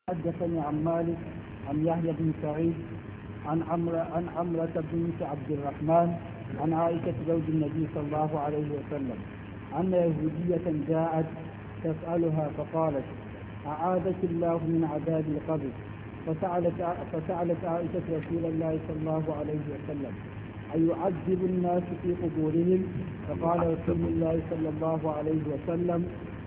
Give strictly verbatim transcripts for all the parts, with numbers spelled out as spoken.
حدثني عن مالك عن يحيى بن سعيد عن عمرو عن عمرة بنت عبد الرحمن عن عائشة زوج النبي صلى الله عليه وسلم أن يهودية جاءت تسألها فقالت: أعاذك الله من عذاب القبر. فسألت فسألت عائشة رسول الله صلى الله عليه وسلم: أيعذب الناس في قبورهم؟ فقال رسول الله صلى الله عليه وسلم: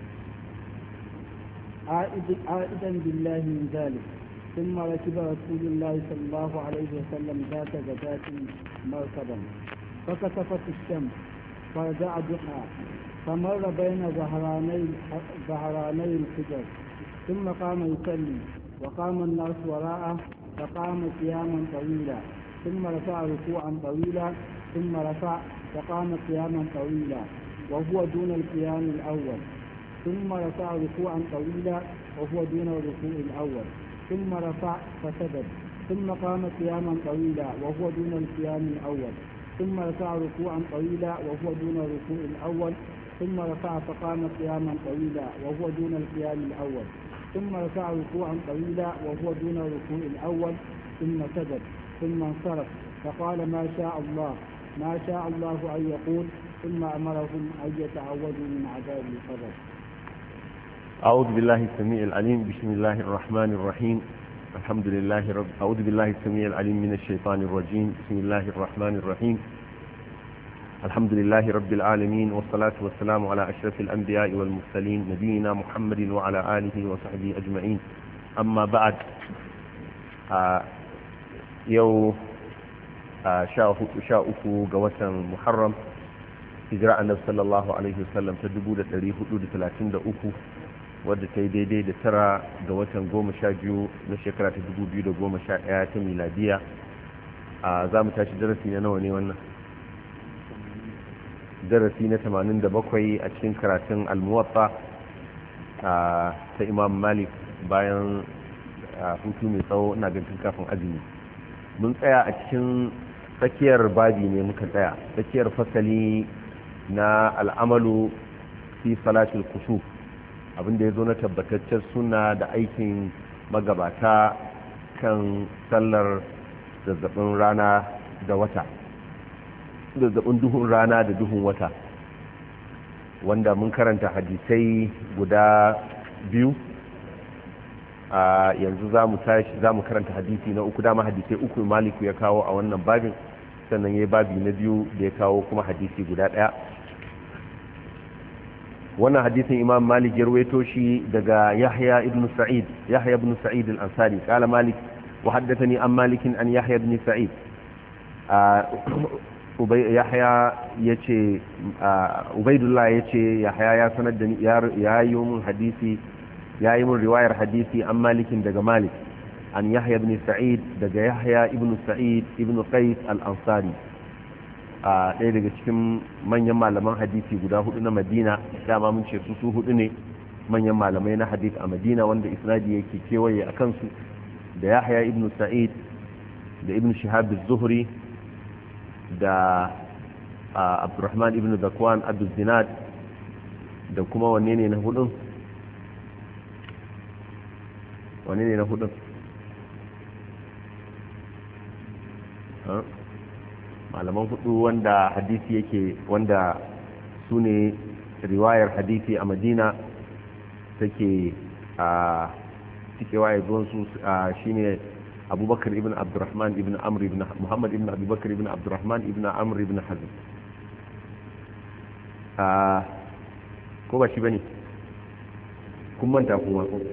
عائدا بالله من ذلك. ثم ركب رسول الله صلى الله عليه وسلم ذات غداة مركبا فكسفت الشمس فرجع ضحى فمر بين ظهراني ظهراني الحجر ثم قام يصلي وقام الناس وراءه فقام قياما طويلا ثم رفع ركوعا طويلا ثم رفع فقام قياما طويلا وهو دون القيام الأول ثم رفع ركوعا طويلا وهو دون الركوع الأول ثم رفع فسجد ثم قام قياما طويلا وهو دون القيام الأول ثم رفع ركوعا طويلا وهو دون الركوع الأول ثم رفع فقام قياما طويلا وهو دون القيام الأول ثم رفع ركوعا طويلا وهو دون الركوع الأول ثم سجد ثم انصرف فقال: ما شاء الله ما شاء الله أن يقول. ثم أمرهم أن يتعوذوا من عذاب القبر. أعوذ بالله السميع العليم. بسم الله الرحمن الرحيم. الحمد لله رب أعوذ بالله السميع العليم من الشيطان الرجيم. بسم الله الرحمن الرحيم. الحمد لله رب العالمين، والصلاة والسلام على أشرف الأنبياء والمرسلين نبينا محمد وعلى آله وصحبه أجمعين. أما بعد، آه يو آه شاء أكو قوة محرم هجراء النبي صلى الله عليه وسلم تدبو لتاريخ حدود ثلاثين دا أكو wadda ta yi daidai da tara ga watan goma sha biyu na shekara ta dubu biyu da goma sha ɗaya ta miladiya. A za mu tashi darasi na nawa ne wannan? Darasi na tamanin da bakwai a cikin karatun almuwatta ta imam malik bayan hutu mai tsawo ina ganin kafin azumi. Mun tsaya a cikin tsakiyar babi ne muka tsaya tsakiyar fasali na al'amalu fi salatul kusuf, abinda ya zo na tabbataccen suna da aikin magabata kan sallar zazzabin rana da wata zazzabin duhun rana da duhun wata, wanda mun karanta hadisai guda biyu. A yanzu za mu tashi za mu karanta hadisi na uku. Dama hadisai uku maliku ya kawo a wannan babin, sannan ya yi babi na biyu da ya kawo kuma hadisi guda ɗaya. wannan hadisin imam malik ya rawaito shi daga yahya ibn sa'id yahya ibn sa'id al-ansari qala malik wa haddathani an malik an yahya ibn sa'id ubay yahya yace ubaydullah yace yahya ya sanar da ni ya yi mun hadisi ya yi mun riwayar hadisi an malikin daga malik an yahya ibn sa'id daga yahya ibn sa'id ibn qais al-ansari, a ɗaya daga cikin manyan malaman hadisi guda hudu na madina. Dama mun ce su su hudu ne manyan malamai na hadisi a madina wanda isnadi yake kewaye a kansu, da yahya ibn sa'id da ibn shihab az-zuhri da abdurrahman ibn zakwan abdul zinad da kuma wanne ne na hudun wanne ne na hudun malaman hudu wanda hadisi yake wanda su ne riwayar hadisi a madina take a cike waye zuwan su shine abubakar ibn abdurrahman ibn amr ibn muhammad ibn abubakar ibn abdurrahman ibn amr ibn hazm. a ko ba shi bane kun manta kuma ko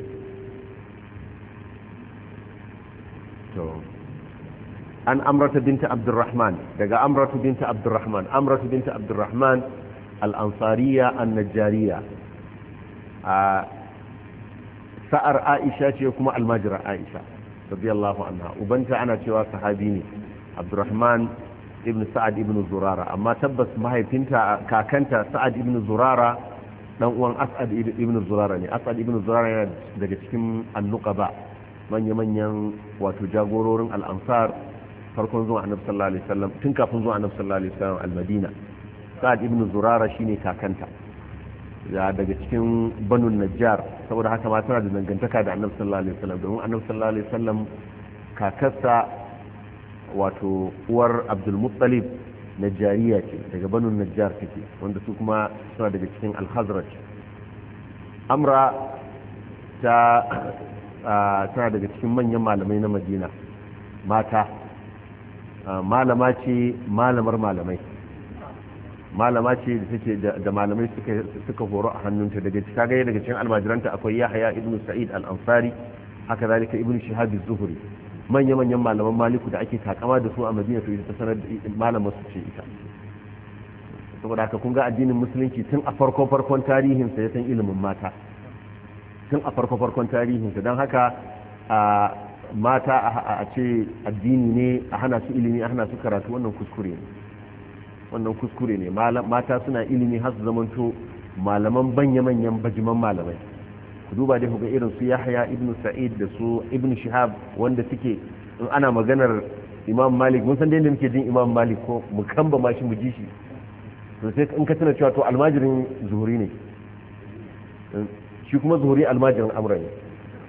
to an amrata binta abdurrahman daga amratu binta abdurrahman amratu binta abdurrahman al-ansariya an-najjariya, a sa'ar aisha ce kuma almajira aisha radiyallahu anha. ubanta ana cewa sahabi ne abdurrahman ibn sa'ad ibn zurara, amma tabbas mahaifinta kakanta sa'ad ibn zurara dan uwan as'ad ibn zurara ne. as'ad ibn zurara yana daga cikin annuqaba, manya-manyan wato jagororin al-ansar farkon zuwa annabi sallallahu alaihi wasallam, tun kafin zuwa annabi sallallahu alaihi wasallam al-Madina. Sa'ad ibn Zurara shine kakanta. daga cikin banu najjar saboda haka ma tana da dangantaka da annabi sallallahu alaihi wasallam domin annabi sallallahu alaihi wasallam kakarsa wato uwar abdul muttalib najjariya ce daga banu najjar take wanda su kuma suna daga cikin al-khazraj amra ta tana daga cikin manyan malamai na madina mata malama ce malamar malamai malama ce da take da malamai suka suka horo a hannunta daga cikin kaga daga cikin almajiranta akwai Yahya ibn Sa'id al-Ansari haka zalika ibn Shihab az-Zuhri manya manyan malaman Maliku da ake takama da su a Madina to ita sanar da malama su ce ita saboda haka kun ga addinin musulunci tun a farko farkon tarihin sa ya san ilimin mata tun a farko farkon tarihin sa dan haka a mata a ce addini ne a hana su ilimi a hana su karatu wannan kuskure ne wannan kuskure ne mata suna ilimi har su zamanto malaman banya-manyan bajiman malamai ku duba dai ga irin su Yahya ibn Sa'id da su ibn Shihab wanda suke in ana maganar Imam Malik mun san dai inda muke jin Imam Malik ko mu kamba ma shi mu ji shi to sai in ka tana cewa to almajirin Zuhri ne shi kuma Zuhri almajirin Amr ne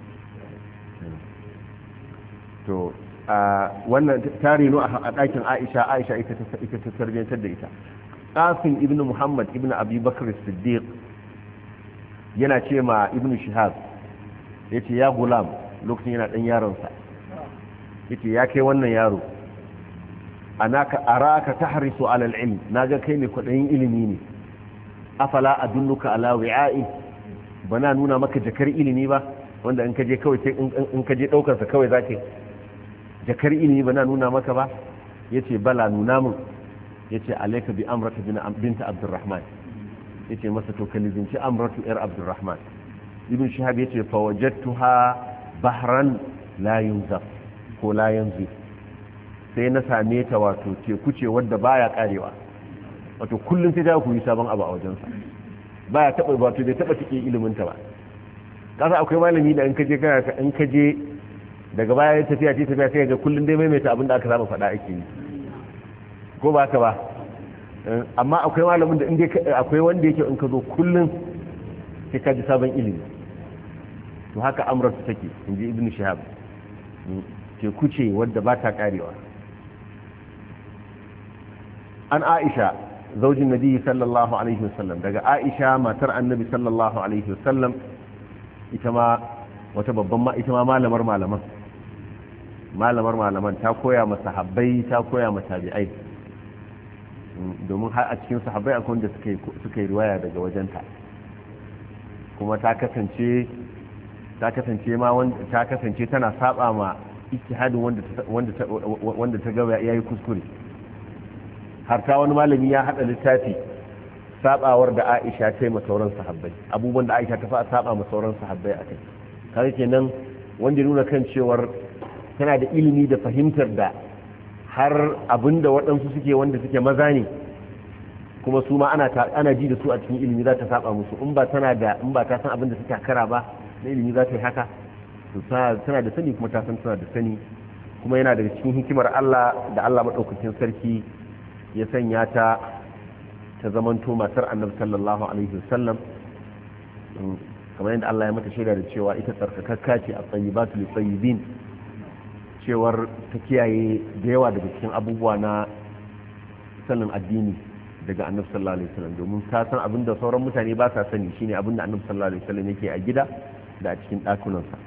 to wannan tarino a ɗakin Aisha Aisha ita ta tarbiyantar da ita Qasim ibn Muhammad ibn Abi Bakr as-Siddiq yana ce ma ibn Shihab yace ya gulam lokacin yana dan yaron sa yace ya kai wannan yaro anaka araka tahrisu ala al-ilm naga kai ne kudayin ilimi ne afala adulluka ala wi'a'i bana nuna maka jakar ilimi ba wanda in kaje kawai in kaje daukar sa kawai zaka jakar ilimi ba na nuna maka ba ya ce bala nuna mun ya ce alaika bi amrata binta abdurrahman ya ce masa to ka lizinci amratu yar abdurrahman ibn shihab ya ce fawajattuha bahran la yunzaf ko la yanzu sai na same ta wato teku ce wadda baya karewa wato kullum sai ta koyi sabon abu a wajensa baya taba wato bai taba tike ilimin ta ba kasa akwai malami da in kaje kana in kaje daga baya ya tafiya ce tafiya sai ga kullum dai maimaita abin da aka saba faɗa ake yi ko ba ka ba amma akwai malamin da inda akwai wanda yake in ka zo kullum sai ka ji sabon ilimi to haka amratu take in ji ibn shihab ke kuce wadda ba ta karewa an aisha zaujin nabi sallallahu alaihi wasallam daga aisha matar annabi sallallahu alaihi wasallam ita ma wata babban ma ita ma malamar malaman malamar malaman ta koya ma sahabbai ta koya ma tabi'ai domin har a cikin sahabbai akwai wanda suka yi suka yi riwaya daga wajenta kuma ta kasance ta kasance ma wanda ta kasance tana saba ma ijtihadin wanda wanda wanda ta ga yayi kuskure har ta wani malami ya hada littafi sabawar da Aisha ta yi ma sauran sahabbai abubuwan da Aisha ta fa saba ma sauran sahabbai akai kaga kenan wanda nuna kan cewar tana da ilimi da fahimtar da har abinda waɗansu suke wanda suke maza ne kuma su ma ana ana ji da su a cikin ilimi za ta saba musu in ba tana da in ba ta san abinda suke kara ba na ilimi za ta yi haka to tana da sani kuma ta san tana da sani kuma yana daga cikin hikimar Allah da Allah madaukakin sarki ya sanya ta ta zamanto matar Annabi sallallahu alaihi wasallam kamar yadda Allah ya mata shaida da cewa ita tsarkakakka ce a tsayyibatu lit-tayyibin cewar ta kiyaye da yawa daga cikin abubuwa na sanin addini daga Annabi sallallahu alaihi wasallam domin ta san abinda sauran mutane ba sa sani shine abinda Annabi sallallahu alaihi wasallam yake a gida da a cikin ɗakunansa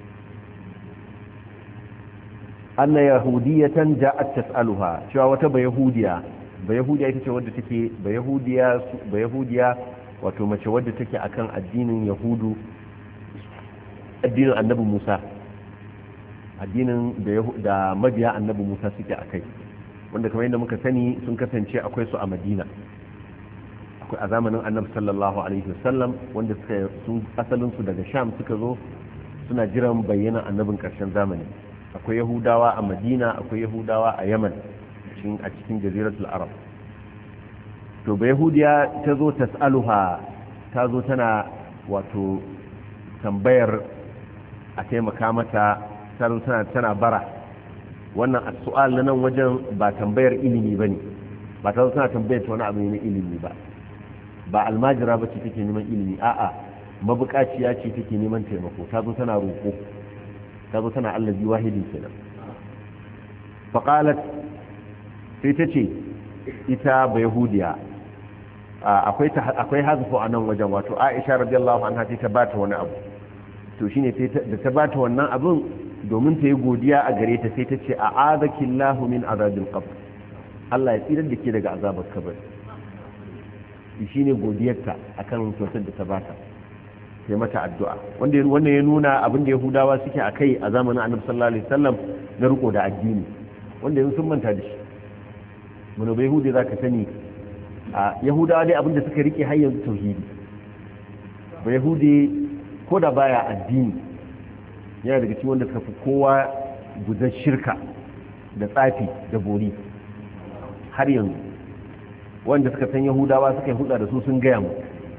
anna yahudiyatan ja'at tas'aluha cewa wata bayahudiya bayahudiya ita ce wadda take bayahudiya bayahudiya wato mace wadda take akan addinin yahudu addinin annabi Musa addinin da mabiya annabi Musa suke akai wanda kamar yadda muka sani sun kasance akwai su a Madina akwai a zamanin annabi sallallahu alaihi wasallam wanda suka sun asalin su daga Sham suka zo suna jiran bayyana annabin karshen zamani akwai yahudawa a Madina akwai yahudawa a Yaman a cikin jaziratul Arab to ba yahudiya ta zo tas'aluha ta zo tana wato tambayar a taimaka mata ta zo tana tana bara wannan as-su'al nan wajen ba tambayar ilimi bane ba ta zo tana tambayar ta wani abu ne na ilimi ba ba almajira ba ce take neman ilimi a'a mabukaciya ce take neman taimako ta zo tana roƙo ta zo tana allazi wahidin kenan faqalat sai ta ce ita ba yahudiya akwai akwai hazfu a nan wajen wato Aisha radiyallahu anha ta bata wani abu to shine da ta bata wannan abun domin ta yi godiya a gare ta sai ta ce a'adakillahu min azabil qabr Allah ya tsirar da ke daga azabar kabari shine godiyarta akan kyautar da ta bata sai mata addu'a wanda wannan ya nuna abin da Yahudawa suke akai a zamanin Annabi sallallahu alaihi wasallam na riko da addini wanda yanzu sun manta da shi mun bai Yahudi zaka sani a Yahudawa dai abin da suka rike har yanzu tauhidi ba Yahudi ko da baya addini yana daga cikin wanda suka fi kowa gudan shirka da tsafi da bori har yanzu wanda suka san Yahudawa suka yi hulɗa da su sun gaya mu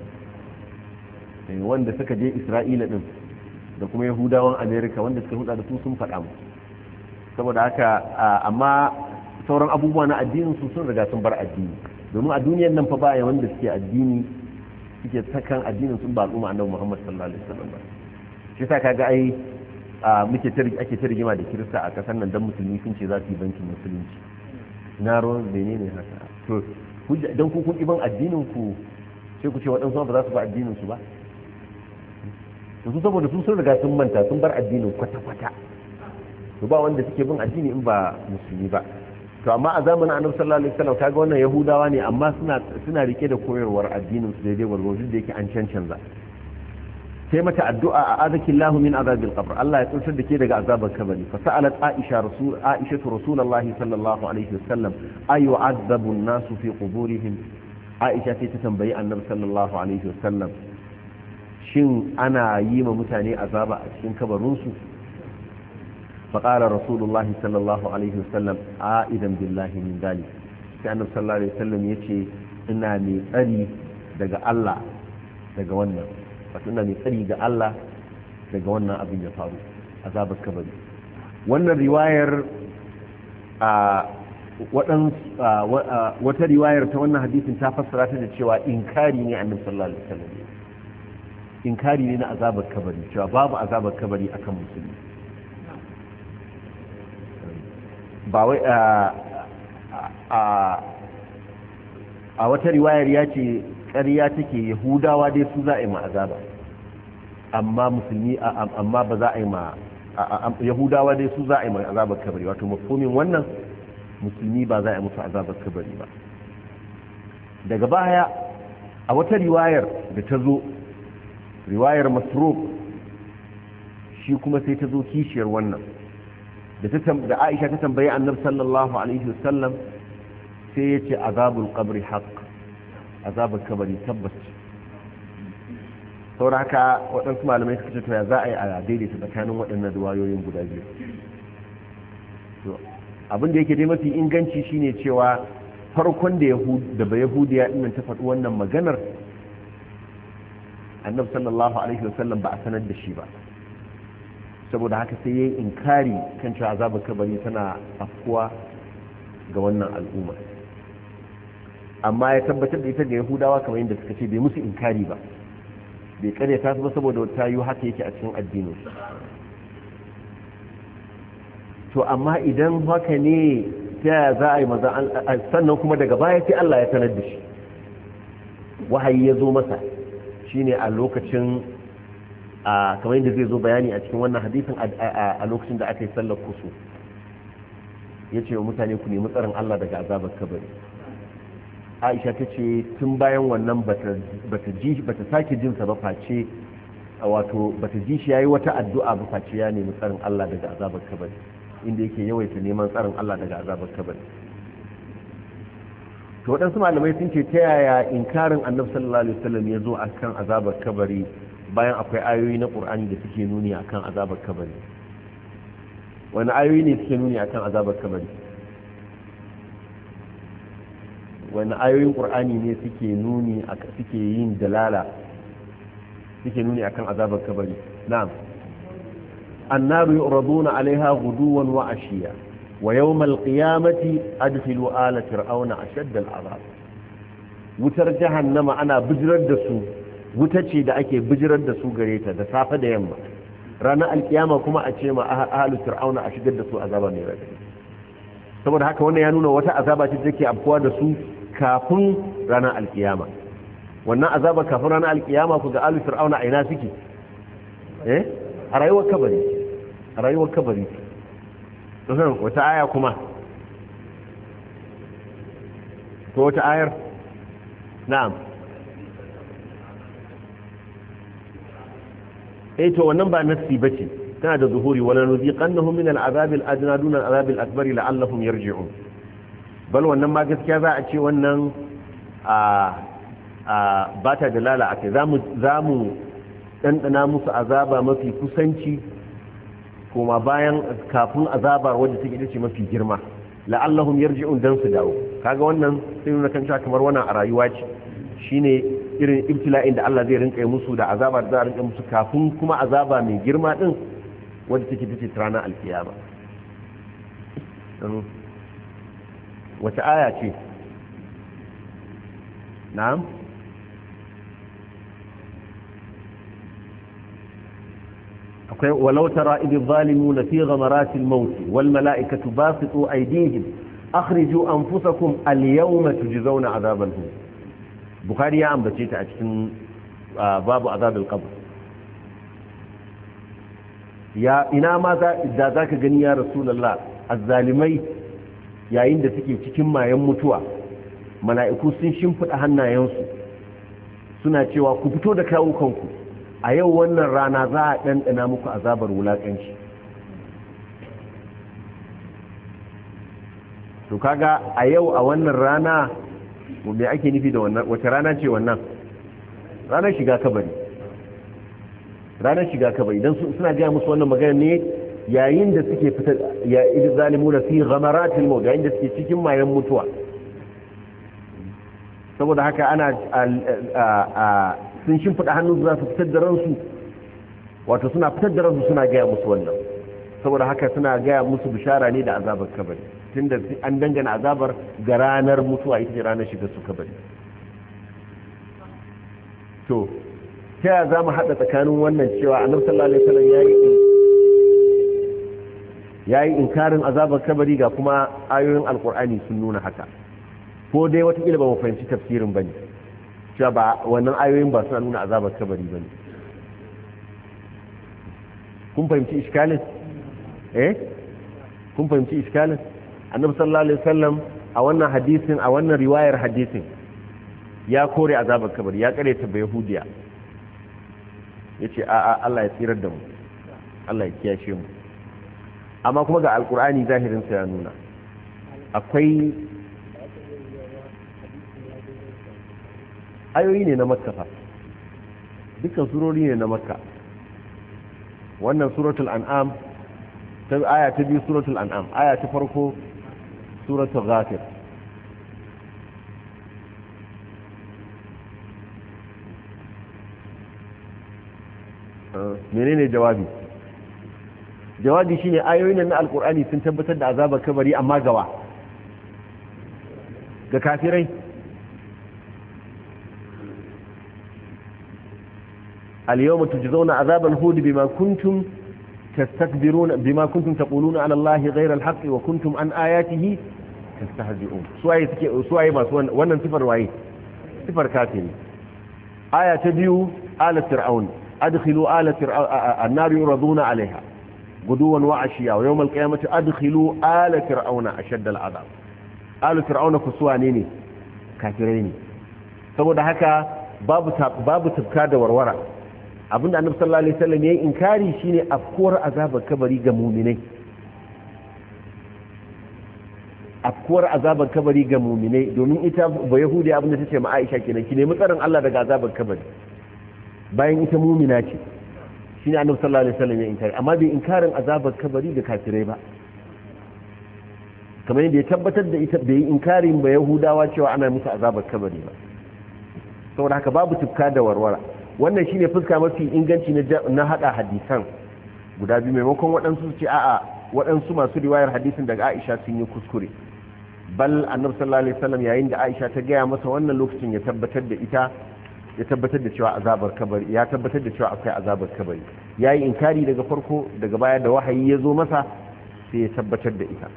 wanda suka je Isra'ila din da kuma Yahudawan Amerika wanda suka hulɗa da su sun faɗa mu saboda haka amma sauran abubuwa na addinin su sun riga sun bar addini domin a duniyar nan fa ba ya wanda suke addini suke sakan addinin sun ba al'umma annabi Muhammad sallallahu alaihi wasallam ba shi yasa kaga ai muke ake ta rigima da Kirista a kasar nan dan musulmi sun ce za su yi bankin musulunci na ruwan menene haka to dan ku kun iban addinin ku sai ku ce waɗansu ba za su ba addinin su ba to su saboda su sun riga sun manta sun bar addinin kwata-kwata to ba wanda suke bin addini in ba musulmi ba to amma a zamanin Annabi sallallahu alaihi wasallam kaga wannan Yahudawa ne amma suna suna rike da koyarwar addinin su daidai gwargwado da yake an cancanza sai mata addu'a a azakillahu min azabil qabr Allah ya tsuntar da ke daga azabar kabari fa sa'alat Aisha rasul Aisha rasulullahi sallallahu alaihi wasallam ayu azabu an-nasu fi quburihim Aisha sai ta tambayi Annabi sallallahu alaihi wasallam shin ana yi ma mutane azaba a cikin kabarinsu faƙara rasulullahi sallallahu alaihi wasallam a idan billahi min dali sai annabi sallallahu alaihi wasallam ya ce ina mai tsari daga Allah daga wannan wato ina mai tsari ga Allah daga wannan abin ya faru azabar kabari wannan riwayar a waɗan wata riwayar ta wannan hadisin ta fassara ta da cewa inkari ne annabi sallallahu alaihi wasallam inkari ne na azabar kabari cewa babu azabar kabari akan musulmi ba wai a wata riwayar ya ce ƙarya take yahudawa dai su za a yi ma azaba amma musulmi amma ba za a yi ma yahudawa dai su za a yi ma azabar kabari wato mafhumin wannan musulmi ba za a yi musu azabar kabari ba daga baya a wata riwayar da ta zo riwayar masruq shi kuma sai ta zo kishiyar wannan da da Aisha ta tambayi Annabi sallallahu alaihi wasallam sai yace azabul qabri haqq azabul kabari tabbas saboda haka waɗansu malamai suka ce to ya za a yi a daidaita tsakanin waɗannan riwayoyin guda biyu to abin da yake dai mafi inganci shine cewa farkon da yahud da ba yahudiya din ta faɗi wannan maganar Annabi sallallahu alaihi wasallam ba a sanar da shi ba saboda haka sai yayi inkari kan cewa azabar kabari tana afkuwa ga wannan al'umma amma ya tabbatar da ita ga yahudawa kamar yadda suka ce bai musu inkari ba bai karyata su ba saboda ta yi haka yake a cikin addinin to amma idan haka ne ta za a yi maza sannan kuma daga baya sai Allah ya sanar da shi wahayi ya zo masa shine a lokacin a kamar yadda zai zo bayani a cikin wannan hadisin a lokacin da aka yi sallar kusu ya ce wa mutane ku nemi tsarin Allah daga azabar kabari Aisha ta ce tun bayan wannan bata ji bata sake jin sa ba face wato bata ji shi yayi wata addu'a ba face ya nemi tsarin Allah daga azabar kabari inda yake yawaita neman tsarin Allah daga azabar kabari to waɗansu malamai sun ce ta yaya inkarin Annabi sallallahu alaihi wasallam ya zo akan azabar kabari bayan akwai ayoyi na ƙur'ani da suke nuni akan azabar kabari wani ayoyi ne suke nuni akan azabar kabari wani ayoyin ƙur'ani ne suke nuni suke yin dalala suke nuni akan azabar kabari na'am annaru yu'raduna 'alayha ghuduwan wa 'ashiya wa yawm al-qiyamati adkhilu ala fir'auna ashadda al-'adab wutar jahannama ana bijirar da su wuta ce da ake bijirar da su gare ta da safe da yamma ranar alkiyama kuma a ce ma ahalu fir'auna a shigar da su azaba mai radadi saboda haka wannan ya nuna wata azaba ce take afkuwa da su kafin ranar alkiyama wannan azaba kafin ranar alkiyama ku ga alu fir'auna a ina suke eh a rayuwar kabari a rayuwar kabari to san wata aya kuma ko wata ayar na'am eh to wannan ba nassi bace tana da zuhuri wala nuziqannahum min al'azab al'adna duna al'azab al'akbar la'allahum yarji'un bal wannan ma gaskiya za a ce wannan a a bata dalala akai zamu zamu dandana musu azaba mafi kusanci kuma bayan kafin azabar wanda take ita ce mafi girma la'allahum yarji'un dan su dawo kaga wannan sai nuna kan kamar wannan a rayuwa ce shine irin ibtila'in da Allah zai rinka musu da azaba da za a rinka musu kafin kuma azaba mai girma din wanda take tace ranar alkiyama wata aya ce na'am akwai walau tara idh zalimuna fi ghamaratil maut wal mala'ikatu basitu aydihim akhriju anfusakum al yawma tujzauna azabal hun bukhari ya ambace ta a cikin babu azabul qabr ya ina ma za da zaka gani ya rasulullah azzalimai yayin da suke cikin mayan mutuwa mala'iku sun shimfida hannayensu suna cewa ku fito da kawukanku a yau wannan rana za a ɗanɗana muku azabar wulaƙanci to kaga a yau a wannan rana me ake nufi da wannan wace rana ce wannan ranar shiga kabari ranar shiga kabari idan suna gaya musu wannan magana ne yayin da suke fitar ya idan zalimu da fi ghamaratil maut yayin da suke cikin mayan mutuwa saboda haka ana sun shimfiɗa hannu za su fitar da ransu wato suna fitar da ransu suna gaya musu wannan saboda haka suna gaya musu bishara ne da azabar kabari tunda an dangana azabar ga ranar mutuwa ita ce ranar shiga su kabari to ta yaya za mu haɗa tsakanin wannan cewa annabi sallallahu alaihi wasallam yayi yayi inkarin azabar kabari ga kuma ayoyin alqur'ani sun nuna haka ko dai watakila ba mu fahimci tafsirin bane cewa ba wannan ayoyin ba suna nuna azabar kabari bane kun fahimci iskalin eh kun fahimci iskalin annabi sallallahu alaihi wasallam a wannan hadisin a wannan riwayar hadisin ya kore azabar kabari ya kare ta yahudiya yace a a Allah ya tsirar da mu Allah ya kiyashe mu amma kuma ga alqur'ani zahirin sa ya nuna akwai ayoyi ne na makka fa dukkan surori ne na makka wannan suratul an'am ta aya ta biyu suratul an'am aya ta farko suratul ghafir menene jawabi jawabi shine ayoyin nan na alqur'ani sun tabbatar da azabar kabari amma gawa ga kafirai اليوم تجزون عذاب الهود بما كنتم تستكبرون بما كنتم تقولون على الله غير الحق وكنتم عن آياته تستهزئون سواي سواي ما سوى wannan sifar waye sifar kafiri aya ta biyu ala fir'aun adkhilu ala fir'aun an-nar yuraduna 'alayha guduwan wa 'ashiya wa yawm al-qiyamati adkhilu ala fir'auna ashadda al-'adab ala fir'auna kusuwa ne ne kafirai ne saboda haka babu babu tafka da warwara abinda annabi sallallahu alaihi wasallam yayin inkari shine afkuwar azabar kabari ga mu'minai afkuwar azabar kabari ga mu'minai domin ita ba yahudi abinda tace ma Aisha kenan ki nemi tsarin Allah daga azabar kabari bayan ita mu'mina ce shine annabi sallallahu alaihi wasallam yayin inkari amma bai inkarin azabar kabari ga kafirai ba kamar yadda ya tabbatar da ita bai inkarin ba yahudawa cewa ana musu azabar kabari ba saboda haka babu tufka da warwara wannan shine fuska mafi inganci na hada hadisan guda biyu maimakon waɗansu su ce a'a waɗansu masu riwayar hadisin daga Aisha sun yi kuskure bal annabi sallallahu alaihi wasallam yayin da Aisha ta gaya masa wannan lokacin ya tabbatar da ita ya tabbatar da cewa azabar kabari ya tabbatar da cewa akwai azabar kabari yayi inkari daga farko daga baya da wahayi ya zo masa sai ya tabbatar da ita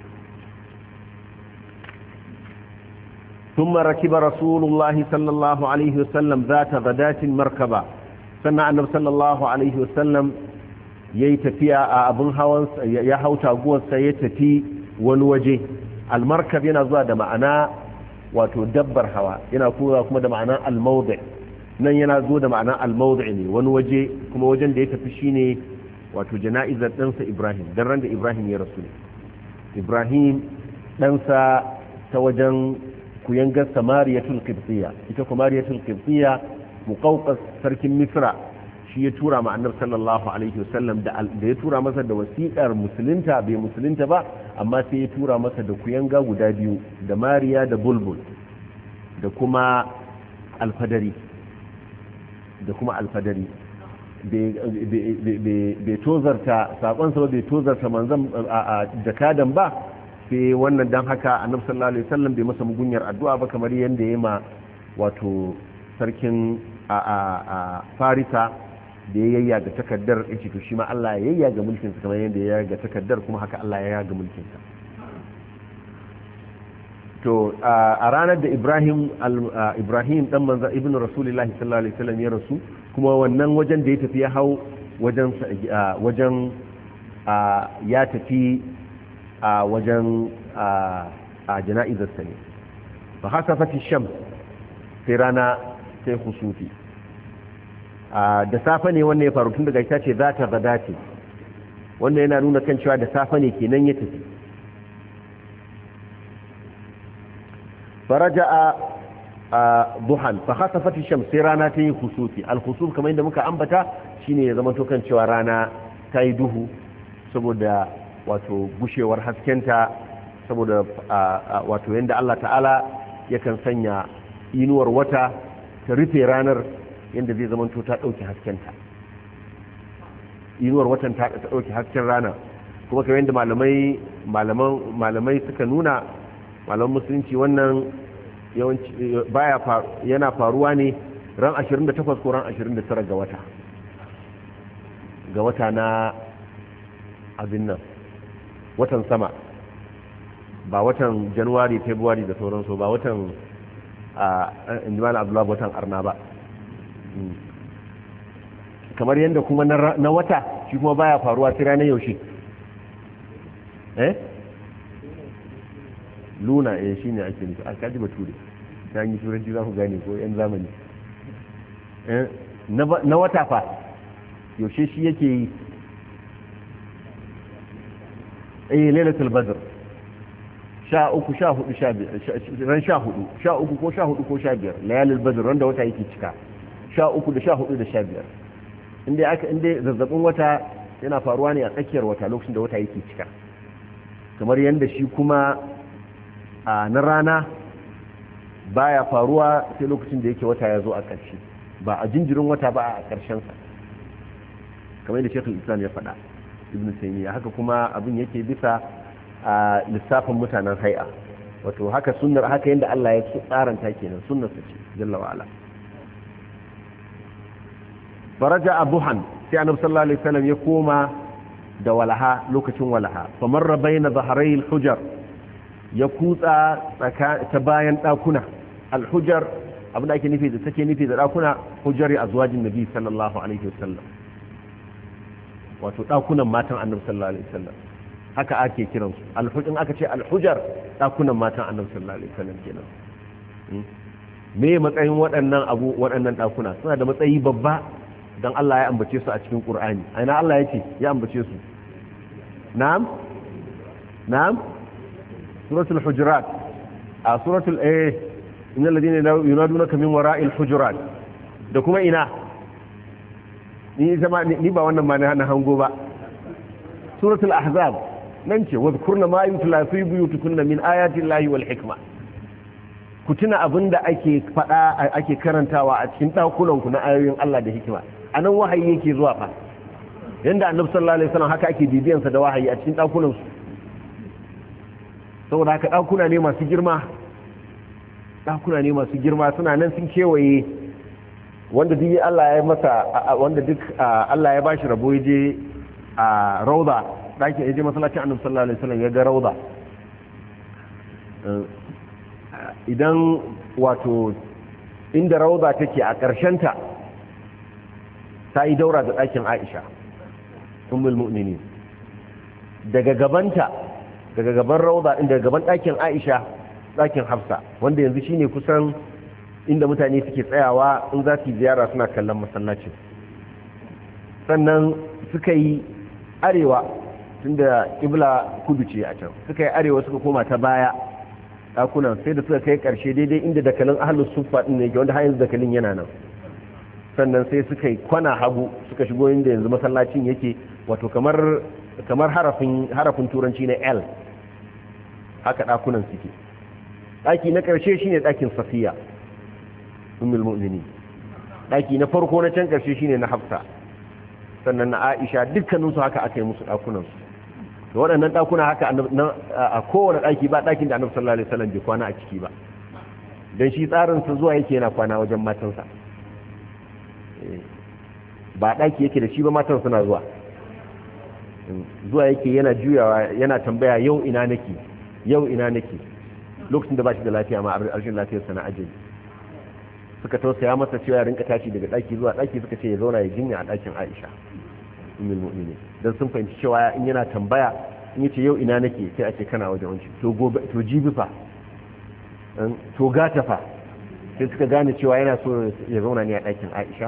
ثم ركب رسول الله صلى الله عليه وسلم ذات غداة مركبة سنة النبي صلى الله عليه وسلم يتفيا أبن هاونس يهوت أقوى سيتفي ونوجه المركب ينزل ده معنا وتدبر هوا ينقول كما ده معنا الموضع nan yana zo da ma'ana al-mawdi' ne wani waje kuma wajen da ya tafi shine wato jana'izar ɗansa Ibrahim dan ran da Ibrahim ya rasu Ibrahim ɗansa ta wajen kuyangar Samariyatul Qibtiyya ita Samariyatul Qibtiyya muqawqas sarkin Misra shi ya tura ma Annabi sallallahu alaihi wasallam da da ya tura masa da wasiƙar musulunta bai musulunta ba amma sai ya tura masa da kuyanga guda biyu da Mariya da Bulbul da kuma alfadari da kuma alfadari bai tozarta sakonsa ba bai tozarta manzan a jakadan ba sai wannan don haka annabi sallallahu alaihi wasallam bai masa mugunyar addu'a ba kamar yadda ya ma wato sarkin a farisa da ya yayya ga takaddar ya ce to shi ma Allah ya yayya ga mulkinsa kamar yadda ya yayya ga takaddar kuma haka Allah ya yayya ga mulkinsa to a ranar da Ibrahim Ibrahim dan manzo ibnu rasulullahi sallallahu alaihi wasallam ya rasu kuma wannan wajen da ya tafi ya hau wajen wajen ya tafi a wajen a jana'izar sa ne fa hasafati shams sai rana sai khusufi da safa ne wannan ya faru tun daga ita ce za ta gada ce wannan yana nuna kan cewa da safa ne kenan ya tafi فرجع ضحى فخسفت الشمس sai rana ta yi khusufi al-khusuf kamar yadda muka ambata shine ya zama to kan cewa rana ta yi duhu saboda wato gushewar haskenta saboda wato yanda Allah ta'ala yakan sanya inuwar wata ta rufe ranar yanda zai zama to ta dauke haskenta inuwar watan ta dauke hasken rana kuma kamar yadda malamai malaman malamai suka nuna malaman musulunci wannan yawanci baya yana faruwa ne ran ashirin da takwas ko ran ashirin da tara ga wata ga wata na abin nan watan sama ba watan January February da sauransu ba watan a injimala abdullahi watan arna ba kamar yadda kuma na wata shi kuma baya faruwa sai ranar yaushe eh luna eh shine ake nufi a kaji bature ta yi turanci za ku gane ko yan zamani eh na wata fa yaushe shi yake yi eh lailatul badr sha uku sha hudu sha biyar ran sha hudu sha uku ko sha hudu ko sha biyar layalul badr ran da wata yake cika sha uku da sha hudu da sha biyar inda aka inda zazzabin wata yana faruwa ne a tsakiyar wata lokacin da wata yake cika kamar yanda shi kuma a na rana baya faruwa sai lokacin da yake wata ya zo a ƙarshe ba a jinjirin wata ba a ƙarshensa kamar yadda shekul islam ya faɗa ibn taymiya haka kuma abin yake bisa a lissafin mutanen hai'a wato haka sunnar haka yadda Allah ya tsaranta kenan sunnar sa ce jalla wa ala faraja abuhan sai annabi sallallahu alaihi wasallam ya koma da walaha lokacin walaha fa marra baina dhahray al-hujar ya kutsa ta bayan ɗakuna alhujar abin da ake nufi da take nufi da ɗakuna hujjari a zuwajin nabi sallallahu alaihi wasallam wato ɗakunan matan annabi sallallahu alaihi wasallam haka ake kiransu alhujin aka ce alhujar ɗakunan matan annabi sallallahu alaihi wasallam kenan me matsayin waɗannan abu waɗannan ɗakuna suna da matsayi babba dan Allah ya ambace su a cikin Qur'ani aina Allah ya ce ya ambace su na'am na'am suratul hujurat a suratul eh innal ladina yunadunaka min wara'il hujurat da kuma ina ni zama ni ba wannan ma na hango ba suratul ahzab nan ce wadhkurna ma yutla fi buyutikunna min ayati llahi wal hikma ku tuna abinda ake fada ake karantawa a cikin dakunan ku na ayoyin Allah da hikima anan wahayi yake zuwa fa yanda annabi sallallahu alaihi wasallam haka ake bibiyan sa da wahayi a cikin dakunan su saboda haka ɗakuna ne masu girma ɗakuna ne masu girma suna nan sun kewaye wanda duk Allah ya masa wanda duk Allah ya bashi rabo ya je a rauda ɗakin ya je masallacin annabi sallallahu alaihi wasallam ya ga rauda idan wato inda rauda take a ƙarshenta ta yi daura da ɗakin Aisha ummul mu'minin daga gabanta daga gaban rauda inda gaban ɗakin Aisha ɗakin Hafsa wanda yanzu shine kusan inda mutane suke tsayawa in za su yi ziyara suna kallon masallacin sannan suka yi arewa tunda kibla kudu ce a can suka yi arewa suka koma ta baya ɗakunan sai da suka kai ƙarshe daidai inda dakalin ahlus suffa ɗin ne wanda har yanzu dakalin yana nan sannan sai suka yi kwana hagu suka shigo inda yanzu masallacin yake wato kamar kamar harafin harafin turanci na L haka ɗakunan suke ɗaki na ƙarshe shine ɗakin Safiya ummul mu'minin ɗaki na farko na can ƙarshe shine na Hafsa sannan na Aisha dukkaninsu haka aka yi musu ɗakunansu da waɗannan ɗakuna haka a kowane ɗaki ba ɗakin da annabi sallallahu alaihi wasallam bai kwana a ciki ba don shi tsarinsa zuwa yake yana kwana wajen matansa ba ɗaki yake da shi ba matan suna zuwa zuwa yake yana juyawa yana tambaya yau ina nake yau ina nake lokacin da ba shi da lafiya ma arshin lafiyarsa na ajali suka tausaya masa cewa ya rinka tashi daga ɗaki zuwa ɗaki suka ce ya zauna ya jinya a ɗakin Aisha ummul mu'minin dan sun fahimci cewa in yana tambaya in yace yau ina nake sai a ce kana wajen wanci to gobe to jibi fa to gata fa sai suka gane cewa yana so ya zauna ne a ɗakin Aisha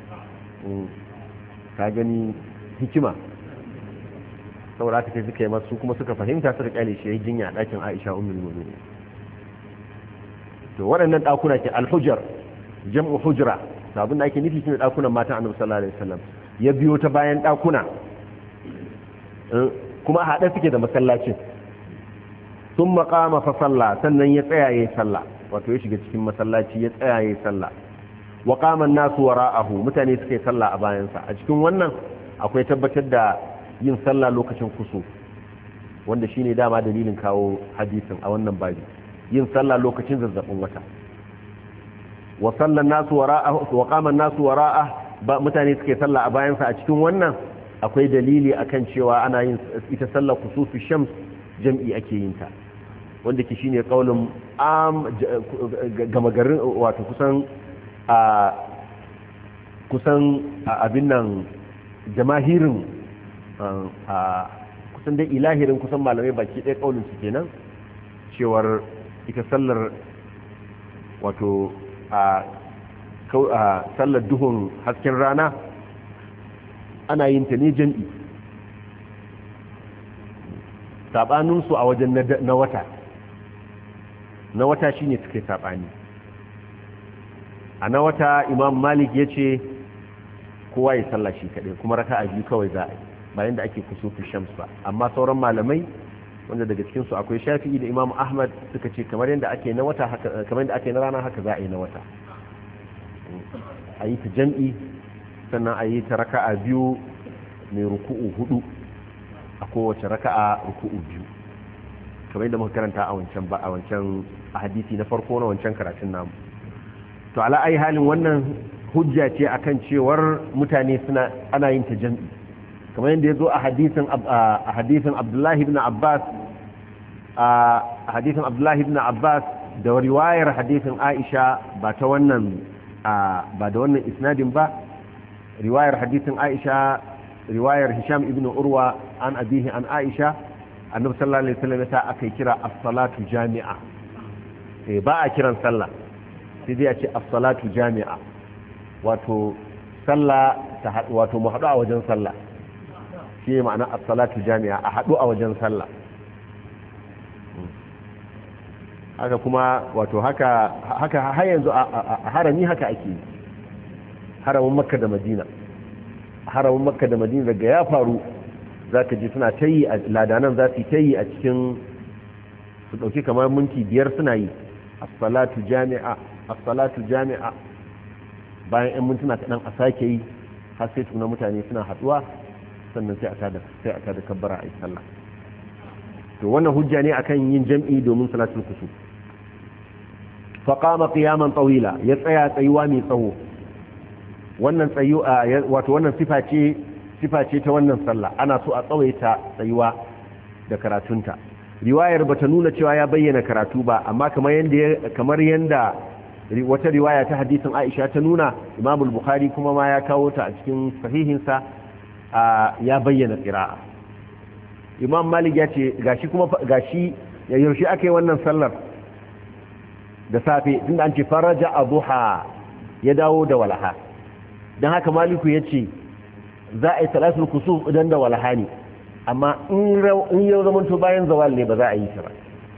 ka gani hikima saboda haka sai suka yi masu kuma suka fahimta suka kyale shi ya jinya a ɗakin Aisha ummul mu'minin to waɗannan ɗakuna ke alhujar jam'u hujra abin da ake nufi shine ɗakunan matan annabi sallallahu alaihi wasallam ya biyo ta bayan ɗakuna kuma haɗe suke da masallacin sun maƙama fa sallah sannan ya tsaya ya yi sallah wato ya shiga cikin masallaci ya tsaya ya yi sallah wa qaman nasu wara'ahu mutane suka yi sallah a bayansa a cikin wannan akwai tabbatar da yin sallah lokacin kusu wanda shine dama dalilin kawo hadisin a wannan babi yin sallah lokacin zazzabin wata wa sallan nasu wara'ahu wa qaman nasu wara'ah ba mutane suke sallah a bayansa a cikin wannan akwai dalili akan cewa ana yin ita sallar kusufi shams jam'i ake yin ta wanda ke shine kaulin am gama garin wato kusan a kusan abin nan jamahirin a kusan dai ilahirin kusan malamai baki ɗaya kaulin su kenan cewar ita sallar wato a sallar duhun hasken rana ana yin ta ne jam'i saɓaninsu a wajen na wata na wata shi ne suke saɓani a na wata imam malik ya ce kowa ya salla shi kaɗai kuma raka a biyu kawai za a yi bayan da ake kusufi shams ba amma sauran malamai wanda daga cikinsu akwai shafi'i da imam ahmad suka ce kamar yadda ake na wata haka kamar yadda ake na rana haka za a yi na wata a yi ta jam'i sannan a yi ta raka'a biyu mai ruku'u hudu a kowace raka'a ruku'u biyu kamar yadda muka karanta a wancan ba a wancan a hadisi na farko na wancan karatun namu to ala ayi halin wannan hujja ce akan cewar mutane suna ana yin ta jam'i kamar yadda ya zo a hadisin a hadisin Abdullahi ibn Abbas a hadisin Abdullahi ibn Abbas da riwayar hadisin Aisha ba ta wannan ba da wannan isnadin ba riwayar hadisin Aisha riwayar Hisham ibn Urwa an abihi an Aisha annabi sallallahu alaihi wasallam ta akai kira as-salatu jami'a eh ba a kiran sallah sai dai a ce as-salatu jami'a wato sallah ta wato mu hadu a wajen sallah shi ma'ana as-salatu jami'a a hadu a wajen sallah haka kuma wato haka haka har yanzu a harami haka ake haramin Makka da Madina haramin Makka da Madina daga ya faru zaka ji suna tayi a ladanan za su tayi a cikin su dauki kamar minti biyar suna yi as-salatu jami'a as-salatu jami'a bayan ɗan mintuna kaɗan a sake yi har sai tuna mutane suna haɗuwa sannan sai a tada sai a tada kabbara a yi sallah to wannan hujja ne akan yin jam'i domin salatul kusuf fa qama qiyaman tawila ya tsaya tsayuwa mai tsawo wannan tsayu wato wannan sifa ce sifa ce ta wannan sallah ana so a tsawaita tsayuwa da karatunta riwayar bata nuna cewa ya bayyana karatu ba amma kamar yanda kamar yanda wata riwaya ta hadisin Aisha ta nuna Imam al-Bukhari kuma ma ya kawo ta a cikin sahihinsa ya bayyana qira'a Imam Malik ya ce gashi kuma gashi ya yaushe aka yi wannan sallar da safe tunda an ce faraja adha ya dawo da walaha dan haka Maliku ya ce za a yi salatul kusuf idan da walaha ne amma in yau zaman to bayan zawal ne ba za a yi ta ba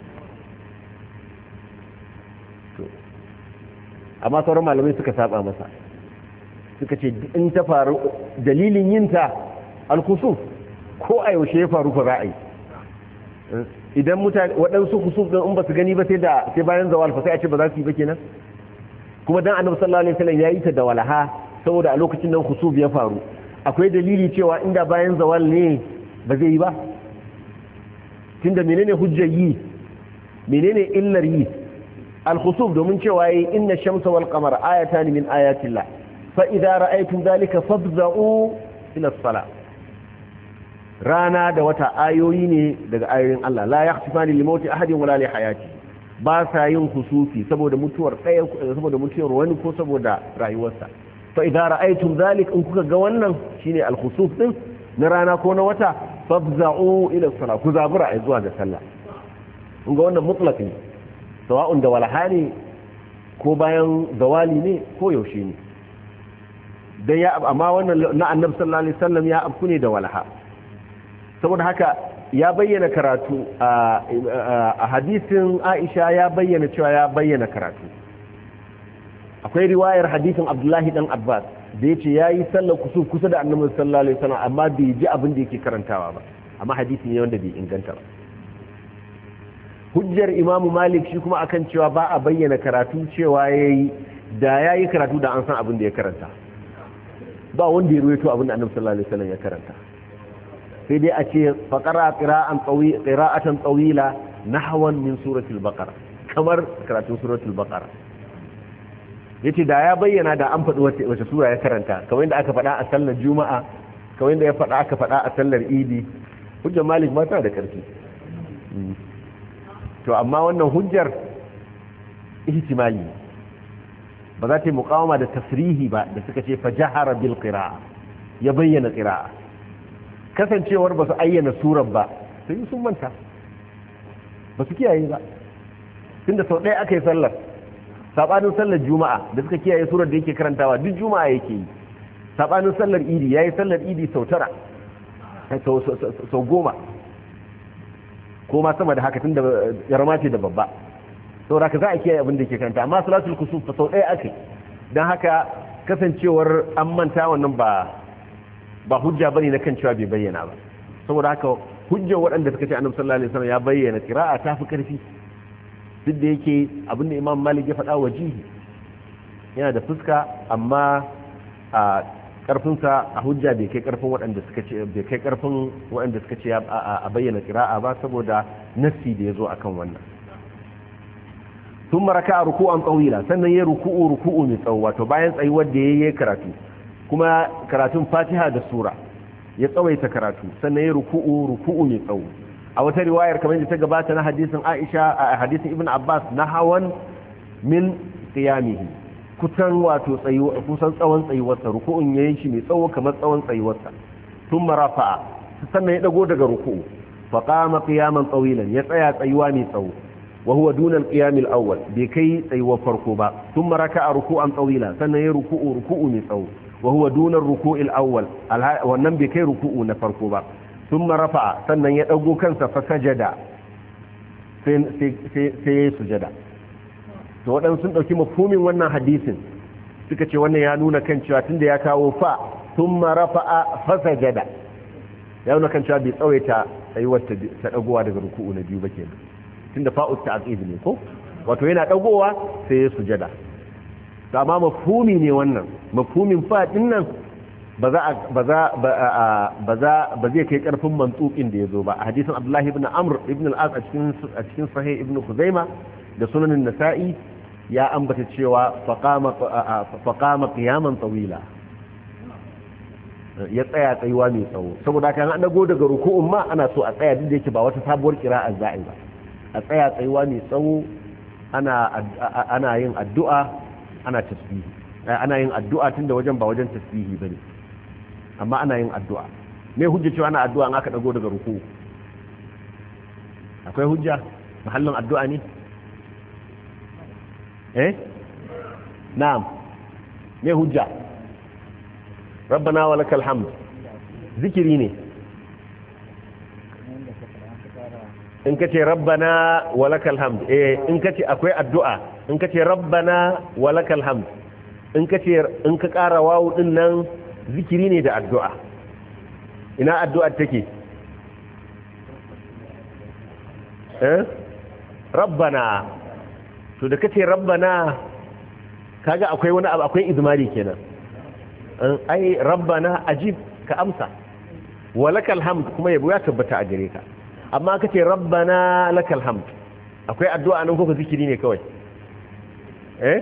amma sauran malamai suka saba masa suka ce in ta faru dalilin yinta al-kusuf ko a yaushe ya faru fa za a yi idan mutane waɗansu kusuf ɗin in ba su gani ba sai da sai bayan zawal fa sai a ce ba za su yi ba kenan kuma dan annabi sallallahu alaihi wasallam ya yi ta da walaha saboda a lokacin nan kusuf ya faru akwai dalili cewa inda bayan zawal ne ba zai yi ba tunda menene hujjar yi menene illar yi al-khusuf domin cewa yi inna shamsa wal qamara ayatan min ayatillah fa idza ra'aytum dhalika fafza'u ila as-salah rana da wata ayoyi ne daga ayoyin Allah la yakhsifani li mauti ahadin wala li hayati ba sa yin khusufi saboda mutuwar ɗaya saboda mutuwar wani ko saboda rayuwarsa fa idza ra'aytum dhalika in kuka ga wannan shine al-khusuf din na rana ko na wata fafza'u ila as-salah ku zabura ai zuwa ga sallah kun ga wannan mutlaq ne sawa'un da walhani ko bayan zawali ne ko yaushe ne dan ya amma wannan na annabi sallallahu alaihi wasallam ya abku ne da walha saboda haka ya bayyana karatu a hadisin Aisha ya bayyana cewa ya bayyana karatu akwai riwayar hadisin Abdullahi dan Abbas da yace yayi sallar kusuf kusa da annabi sallallahu alaihi wasallam amma bai ji abin da yake karantawa ba amma hadisi ne wanda bai inganta ba hujjar Imam Malik shi kuma akan cewa ba a bayyana karatu cewa yayi da yayi karatu da an san abin da ya karanta ba wanda ya ruwaito abin da annabi sallallahu alaihi wasallam ya karanta sai dai a ce faqara qira'an tawi qira'atan tawila nahwan min suratul baqara kamar karatun suratul baqara yace da ya bayyana da an faɗi wace wace sura ya karanta kamar yadda aka faɗa a sallar juma'a kamar yadda ya faɗa aka faɗa a sallar idi hujjar Malik ba ta da ƙarfi to amma wannan hujjar ihtimali ba za ta yi muqawama da tasrihi ba da suka ce fajahara bil qira'a ya bayyana qira'a kasancewar ba su ayyana surar ba sai sun manta ba su kiyaye ba tunda sau ɗaya aka yi sallar sabanin sallar juma'a da suka kiyaye surar da yake karantawa duk juma'a yake yi sabanin sallar idi yayi sallar idi sau tara sau goma ko ma sama da haka tunda yarma ce da babba saboda ka za a kiyaye abin da yake karanta amma salatul kusuf fa sau ɗaya ake dan haka kasancewar an manta wannan ba ba hujja bane na kan cewa bai bayyana ba saboda haka hujjar waɗanda suka ce annabi sallallahu alaihi wasallam ya bayyana qira'a ta fi karfi duk da yake abinda Imam Malik ya faɗa wajihi yana da fuska amma a karfinsa a hujja bai kai karfin waɗanda suka ce bai kai karfin waɗanda suka ce a bayyana qira'a ba saboda nassi da yazo akan wannan thumma raka'a ruku'an tawila sannan ya ruku'u ruku'u mai tsawo wato bayan tsayuwar da yayi karatu kuma karatun Fatiha da sura ya tsawaita karatu sannan ya ruku'u ruku'u mai tsawo a wata riwayar kamar da ta gabata na hadisin Aisha a hadisin Ibn Abbas na hawan min qiyamihi kusan wato tsayuwa kusan tsawon tsayuwarsa ruku'un yayin shi mai tsawo kamar tsawon tsayuwarsa thumma rafa'a sannan ya dago daga ruku'u fa qama qiyaman tawilan ya tsaya tsayuwa mai tsawo wa huwa duna al-qiyam al-awwal bai kai tsayuwar farko ba thumma raka'a ruku'an tawila sannan ya ruku'u ruku'u mai tsawo wa huwa duna ar-ruku' al-awwal wannan bai kai ruku'u na farko ba thumma rafa'a sannan ya dago kansa fa sajada sai sai sai ya sujada to waɗansu sun ɗauki mafhumin wannan hadisin suka ce wannan ya nuna kan cewa tunda ya kawo fa thumma rafa'a fa sajada ya nuna kan cewa bai tsawaita tsayuwar ta dagowa daga ruku'u na biyu ba kenan tunda fa'u ta'qib ne ko wato yana dagowa sai ya sujada amma mafhumi ne wannan mafhumin fa din nan ba za ba za ba za ba zai kai karfin mantuqin da yazo ba a hadisin Abdullah ibn Amr ibn al-As a cikin a cikin sahih ibn Khuzaimah da sunan an-Nasa'i ya ambata cewa faqama faqama qiyaman tawila ya tsaya tsayuwa mai tsawo saboda kan an dago daga ruku'un ma ana so a tsaya duk da yake ba wata sabuwar qira'a za'i ba a tsaya tsayuwa mai tsawo ana ana yin addu'a ana tasbihi ana yin addu'a tunda wajen ba wajen tasbihi bane amma ana yin addu'a me hujja cewa ana addu'a an aka dago daga ruku'u akwai hujja mahallin addu'a ne eh na'am me hujja rabbana walakal hamd zikiri ne in kace rabbana walakal hamd eh in kace akwai addu'a in kace rabbana walakal hamd in kace in ka ƙara wawu din nan zikiri ne da addu'a ina addu'ar take eh rabbana to da kace rabbana kaga akwai wani abu akwai izmari kenan ai rabbana ajib ka amsa walakal hamd kuma yabo ya tabbata a gare ka amma kace rabbana lakal hamd akwai addu'a nan ko ka zikiri ne kawai eh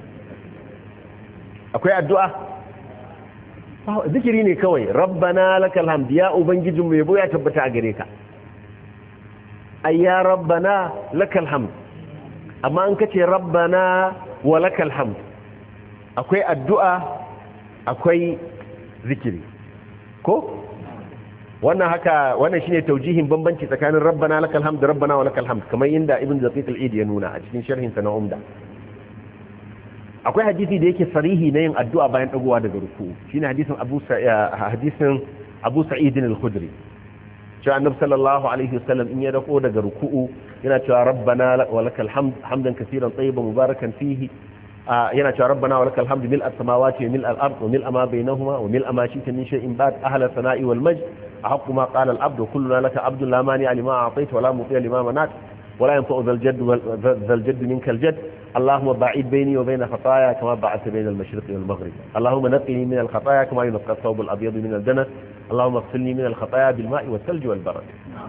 akwai addu'a zikiri ne kawai rabbana lakal hamd ya ubangijinmu yabo ya tabbata a gare ka ay ya rabbana lakal hamd amma an kace rabbana walakal hamd akwai addu'a akwai zikiri ko wannan haka wannan shine taujihin bambanci tsakanin rabbana lakal hamd da rabbana walakal hamd kamar inda ibn zaqiq al-eid ya nuna a cikin sharhin sa na umda akwai hadisi da yake sarihi na yin addu'a bayan dagowa daga ruku shine hadisin abu hadisin abu sa'id al-khudri cewa annabi sallallahu alaihi wasallam in ya dago daga ruku'u yana cewa rabbana walakal hamd hamdan kaseeran tayyiban mubarakan fihi yana cewa rabbana walakal hamdu mil as-samawati wa mil al-ard wa mil ma bainahuma wa mil ma shi'ta min shay'in ba'd ahla as-sana'i wal majd ahqqu ma qala al-abd kulluna laka abdun la mani'a lima a'tayta wa la mu'tiya lima manat wa la yanfa'u dhal jadd dhal jadd minka al-jadd اللهم باعد بيني وبين خطايا كما بعدت بين المشرق والمغرب اللهم نقني من الخطايا كما ينقى الثوب الابيض من الدنس اللهم اغسلني من الخطايا بالماء والثلج والبرد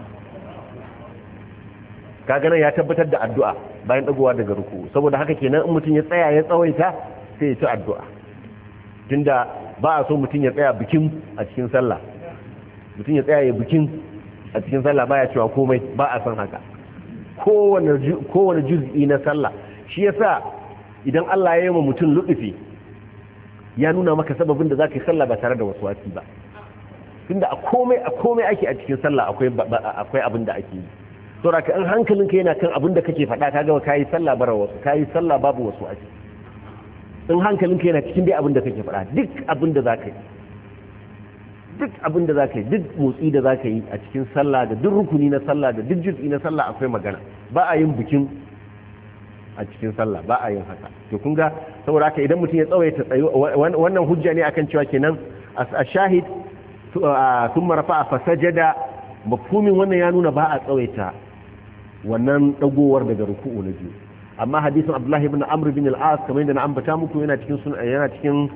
kaga nan ya tabbatar da addu'a bayan dagowa daga ruku saboda haka kenan in mutun ya tsaya ya tsawaita sai ya ci addu'a tunda ba a so mutun ya tsaya bikin a cikin sallah mutun ya tsaya ya bikin a cikin sallah baya cewa komai ba a san haka kowane kowane juz'i na sallah shi yasa idan Allah ya yi wa mutun lutufi ya nuna maka sababin da zaka yi sallah ba tare da waswasi ba tunda a komai a komai ake a cikin sallah akwai akwai abin da ake yi saboda ka in hankalinka yana kan abin da kake faɗa ka gaba kayi sallah bara wasu kayi sallah babu wasu ake in hankalinka yana cikin dai abin da kake faɗa duk abin da zaka yi duk abin da zaka yi duk motsi da zaka yi a cikin sallah da duk rukuni na sallah da duk juz'i na sallah akwai magana ba a yin bikin a cikin sallah ba a yin haka to kun ga saboda haka idan mutum ya tsawaita tsayo wannan hujja ne akan cewa kenan as-shahid thumma rafa'a fasajada mafhumin wannan ya nuna ba a tsawaita wannan dagowar daga ruku'u na biyu amma hadisin Abdullah ibn Amr bin al-As kamar yadda na ambata muku yana cikin yana cikin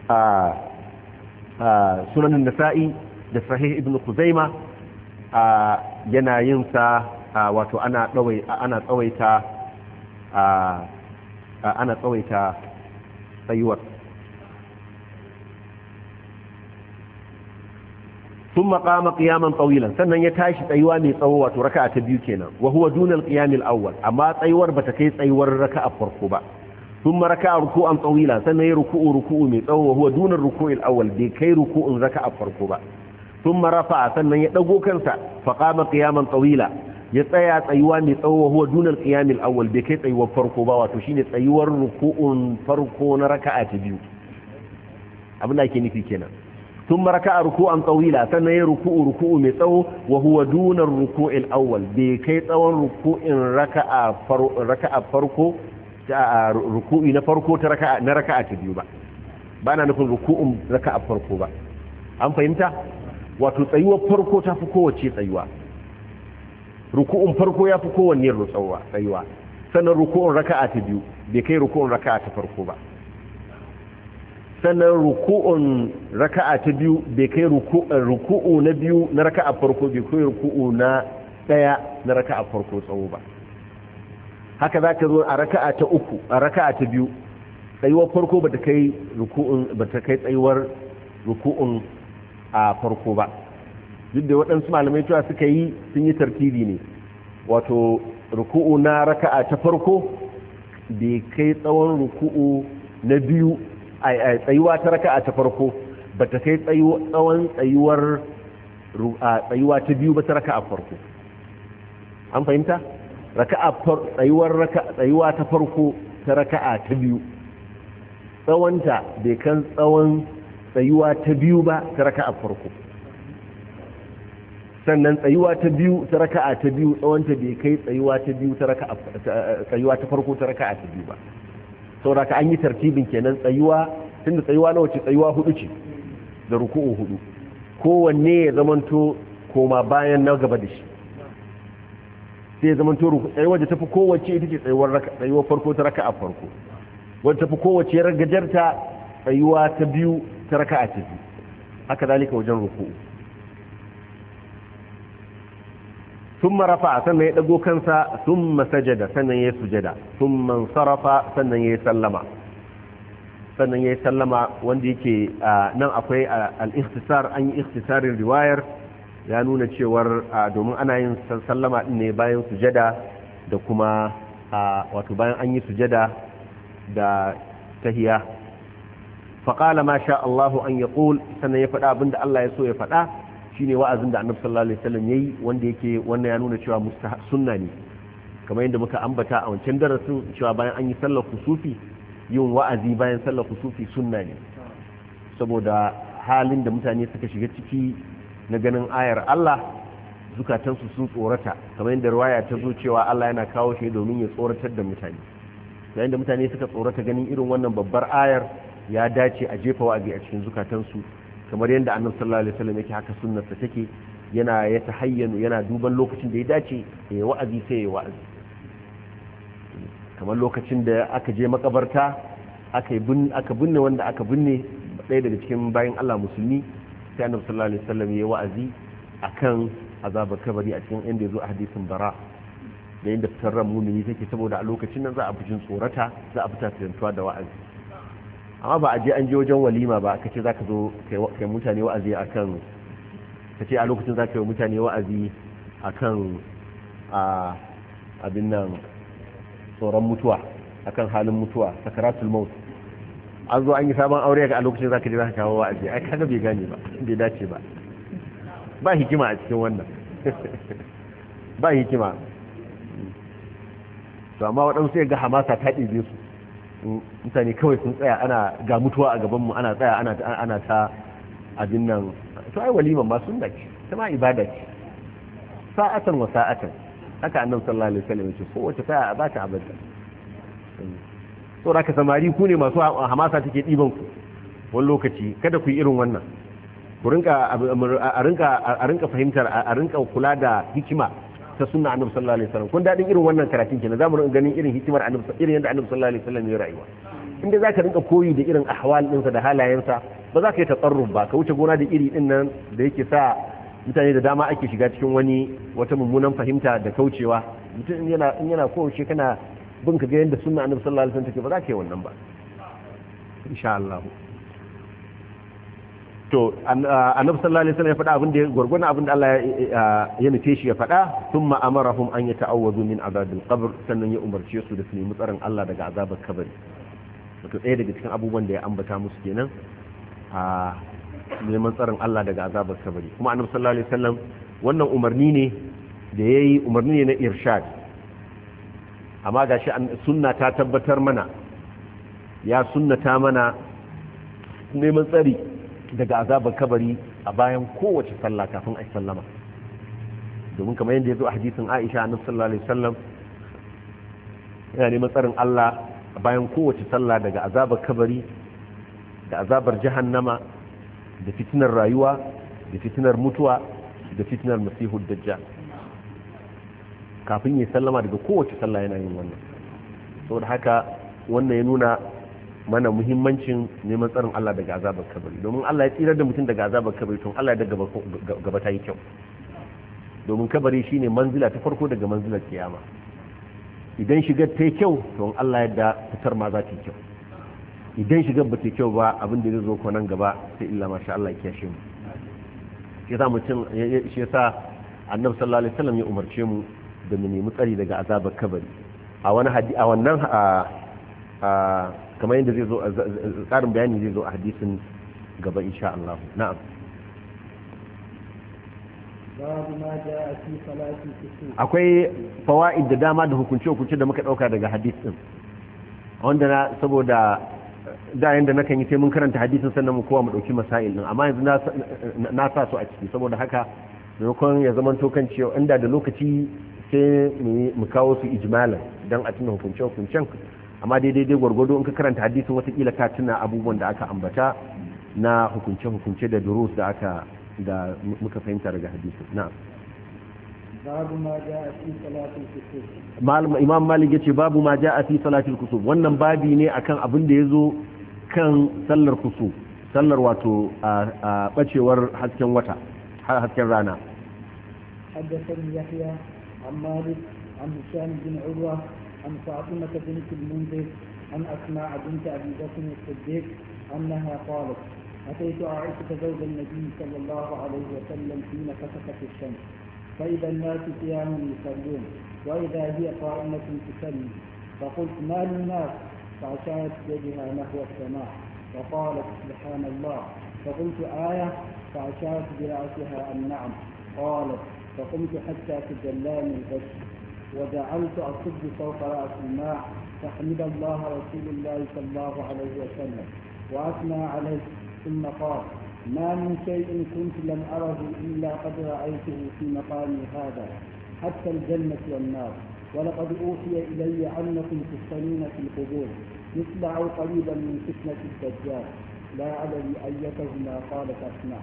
sunan an-Nasa'i da sahih ibn Khuzaimah yana yin sa wato ana dawai ana tsawaita ana tsawaita tsayuwar ثم قام قياما طويلا sannan ya tashi tsayuwa mai tsawo wato raka'a ta biyu kenan wa huwa dunal qiyam al-awwal amma tsayuwar bata kai tsayuwar raka'a farko ba thumma raka'a ruku'an tawila sannan ya ruku'u ruku'u mai tsawo wa huwa dunal ruku'il awwal bai kai ruku'un raka'a farko ba thumma rafa'a sannan ya dago kansa fa qama qiyaman tawila ya tsaya tsayuwa mai tsawo wa huwa dunal qiyam al-awwal bai kai tsayuwar farko ba wato shine tsayuwar ruku'un farko na raka'a ta biyu abin da ake nufi kenan ثم ركع ركوعا طويلا sannan ya ruku'u ruku'u mai tsawo wa huwa duna ruku'il awwal bai kai tsawon ruku'in raka'a raka'a farko ta ruku'i na farko ta raka'a na raka'a ta biyu ba bana nufin ruku'un raka'a farko ba an fahimta wato tsayuwar farko ta fi kowace tsayuwa ruku'un farko ya fi kowanne rutsawa tsayuwa sannan ruku'un raka'a ta biyu bai kai ruku'un raka'a ta farko ba sannan ruku'un raka'a ta biyu bai kai ruku'u na biyu na raka'a farko bai kai ruku'u na daya na raka'a farko tsawo ba. Haka za ka zo a raka'a ta uku a raka'a ta biyu tsayuwar farko bata kai ruku'un bata kai tsayuwar ruku'un a farko ba, duk da waɗansu malamai cewa suka yi sun yi tartibi ne, wato ruku'u na raka'a ta farko bai kai tsawon ruku'u na biyu a tsayuwa ta raka'a ta farko bata kai tsawon tsayuwar tsayuwa ta biyu ba ta raka'a farko. An fahimta? Raka'a tsayuwar raka'a tsayuwa ta farko ta raka'a ta biyu tsawonta bai kan tsawon tsayuwa ta biyu ba ta raka'a farko, sannan tsayuwa ta biyu ta raka'a ta biyu tsawonta bai kai tsayuwa ta biyu ta raka'a tsayuwa ta farko ta raka'a ta biyu ba. Saboda ka an yi tartibin kenan tsayuwa, tunda tsayuwa nawa ce, tsayuwa hudu ce da ruku'u hudu, kowanne ya zamanto koma bayan na gaba da shi, sai ya zamanto tsayuwar da tafi kowace ita ce tsayuwar tsayuwar farko ta raka'a farko, wadda tafi kowace ragajarta tsayuwa ta biyu ta raka'a ta biyu, haka zalika wajen ruku'u. ثم رفع سنة يدقو كنسا ثم سجد سنة يسجد ثم انصرف سنة يسلم سنة يسلم واندي كي نم أقوي الاختصار أي اختصار الرواية يانون تشور دومن أنا يسلم إني باين سجد دكما وتباين أني سجد دا تهيا فقال ما شاء الله أن يقول سنة يفتا بند الله يسوي يفتا shine wa'azin da Annabi sallallahu alaihi wasallam yayi, wanda yake wannan ya nuna cewa mustahab sunna ne, kamar yadda muka ambata a wancan darasin cewa bayan an yi sallar kusufi yin wa'azi bayan sallar kusufi sunna ne, saboda halin da mutane suka shiga ciki na ganin ayar Allah zukatansu sun tsorata, kamar yadda riwaya ta zo cewa Allah yana kawo shi domin ya tsoratar da mutane. Yayin da mutane suka tsorata ganin irin wannan babbar ayar, ya dace a jefa wa'azi a cikin zukatansu, kamar yadda Annabi sallallahu alaihi wasallam yake haka sunnarsa take, yana ya tahayyanu, yana duban lokacin da ya dace ya wa'azi sai ya wa'azi. Kamar lokacin da aka je makabarta aka bin aka binne wanda aka binne ɗaya daga cikin bayan Allah musulmi, sai Annabi sallallahu alaihi wasallam ya wa'azi akan azabar kabari a cikin inda yazo a hadisin bara, da inda fitar ran mumini take, saboda a lokacin nan za a fi jin tsorata, za a fita tantuwa da wa'azi. Amma ba a je an je wajen walima ba, ka ce za ka zo kai mutane wa'azi a kan, ka ce a lokacin za ka yi mutane wa'azi a kan abin nan tsoron mutuwa, a kan halin mutuwa, sakaratul maut. An zo an yi sabon aure ga a lokacin za ka je za ka kawo wa'azi, ai kaga bai gane ba, bai dace ba, ba hikima a cikin wannan ba hikima. To amma waɗansu ya ga hamasa ta ɗibe su, mutane kawai sun tsaya ana ga mutuwa a gabanmu, ana tsaya ana ana ta abin nan. To ai waliman ma sunna ce, ta ma ibada ce, sa'atan wa sa'atan, haka Annabi sallallahu alaihi wasallam yace ko wace sa'a ba ta abada. To da ka samari ku ne masu hamasa take diban ku wani lokaci, kada ku yi irin wannan, ku rinka a rinka a rinka fahimtar a rinka kula da hikima ta sunna Annabi sallallahu alaihi wasallam. Kun dadin irin wannan karatun kenan zamu rinka ganin irin hikimar Annabi, irin yadda Annabi sallallahu alaihi wasallam ya rayuwa. Inda zaka rinka koyi da irin ahwal ɗinsa da halayensa, ba za ka yi tatsarruf ba, ka wuce gona da iri din nan da yake sa mutane da dama ake shiga cikin wani wata mummunan fahimta da kaucewa. Mutum in yana in yana kowace kana bin ka ga yadda sunna Annabi sallallahu alaihi wasallam take, ba za ka yi wannan ba insha Allah. To Annabi sallallahu alaihi wasallam ya faɗa abin da gurgurna abin da Allah ya nufe shi ya faɗa, thumma amarahum an yata'awwadu min azabil qabr, sannan ya umarce su da su nemi tsaron Allah daga azabar kabari. Wato ɗaya daga cikin abubuwan da ya ambata musu kenan a neman tsaron Allah daga azabar kabari. Kuma Annabi sallallahu alaihi wasallam wannan umarni ne da yayi, umarni ne na irshad, amma gashi sunna ta tabbatar mana, ya sunnata mana neman tsari daga azabar kabari a bayan kowace sallah kafin a sallama, domin kamar yadda ya zo a hadisin Aisha, Annabi sallallahu alaihi wasallam yana neman tsarin Allah a bayan kowace sallah daga azabar kabari, da azabar jahannama, da fitinar rayuwa, da fitinar mutuwa, da fitinar masihud dajjal. Kafin ya sallama daga kowace sallah yana yin wannan. Saboda haka wannan ya nuna mana muhimmancin neman tsarin Allah daga azabar kabari, domin Allah ya tsirar da mutum daga azabar kabari tun Allah ya daga gaba ta yi kyau, domin kabari shine manzila ta farko daga manzilar kiyama. Idan shigar ta yi kyau to Allah ya da fitar ma za ta yi kyau, idan shigar ba ta yi kyau ba abin da zai zo ko nan gaba sai illa masha Allah ya kiyashe mu. shi yasa mutum shi yasa Annabi sallallahu alaihi wasallam ya umarce mu da mu nemi tsari daga azabar kabari a wani hadisi a wannan a kamar yadda zai zo tsarin bayani zai zo a hadisin gaba insha Allah. Na'am. Akwai fawaid da dama da hukunce hukunce da muka dauka daga hadis din, wanda na saboda da yanda na kan yi sai mun karanta hadisin sannan mu kowa mu dauki masail din, amma yanzu na sa su a ciki saboda haka maimakon ya zama to kan cewa inda da lokaci sai mu kawo su ijmalan dan a tuna hukunce hukuncen, amma daidai dai gwargwado in ka karanta hadisin watakila ka tuna abubuwan da aka ambata na hukunce hukunce da durus da aka da muka fahimta daga hadisin. Na'am. babu ma ja'a fi salatil kusuf. Malum Imam Malik yace babu ma ja'a fi salatil kusuf, wannan babi ne akan abin da yazo kan sallar kusuf, sallar wato a bacewar hasken wata hasken rana. حدثني يحيى عن مالك عن هشام بن عروة عن فاطمة بنت المنذر عن أسماء بنت أبي بكر الصديق أنها قالت أتيت عائشة زوج النبي صلى الله عليه وسلم حين خسفت الشمس فإذا الناس قيام يصلون وإذا هي قائمة تصلي فقلت ما للناس؟ فأشارت بيدها نحو السماء وقالت سبحان الله. فقلت آية؟ فأشارت برأسها النعم. قالت فقمت حتى تجلاني الغش وجعلت أصب فوق رأس الماء فحمد الله رسول الله صلى الله عليه وسلم وأثنى عليه ثم قال ما من شيء كنت لم أره إلا قد رأيته في مقامي هذا حتى الجنة والنار ولقد أوحي إلي أنكم تفتنون في القبور مثل أو قريبا من فتنة الدجال لا أدري أيتهما قالت أسمع.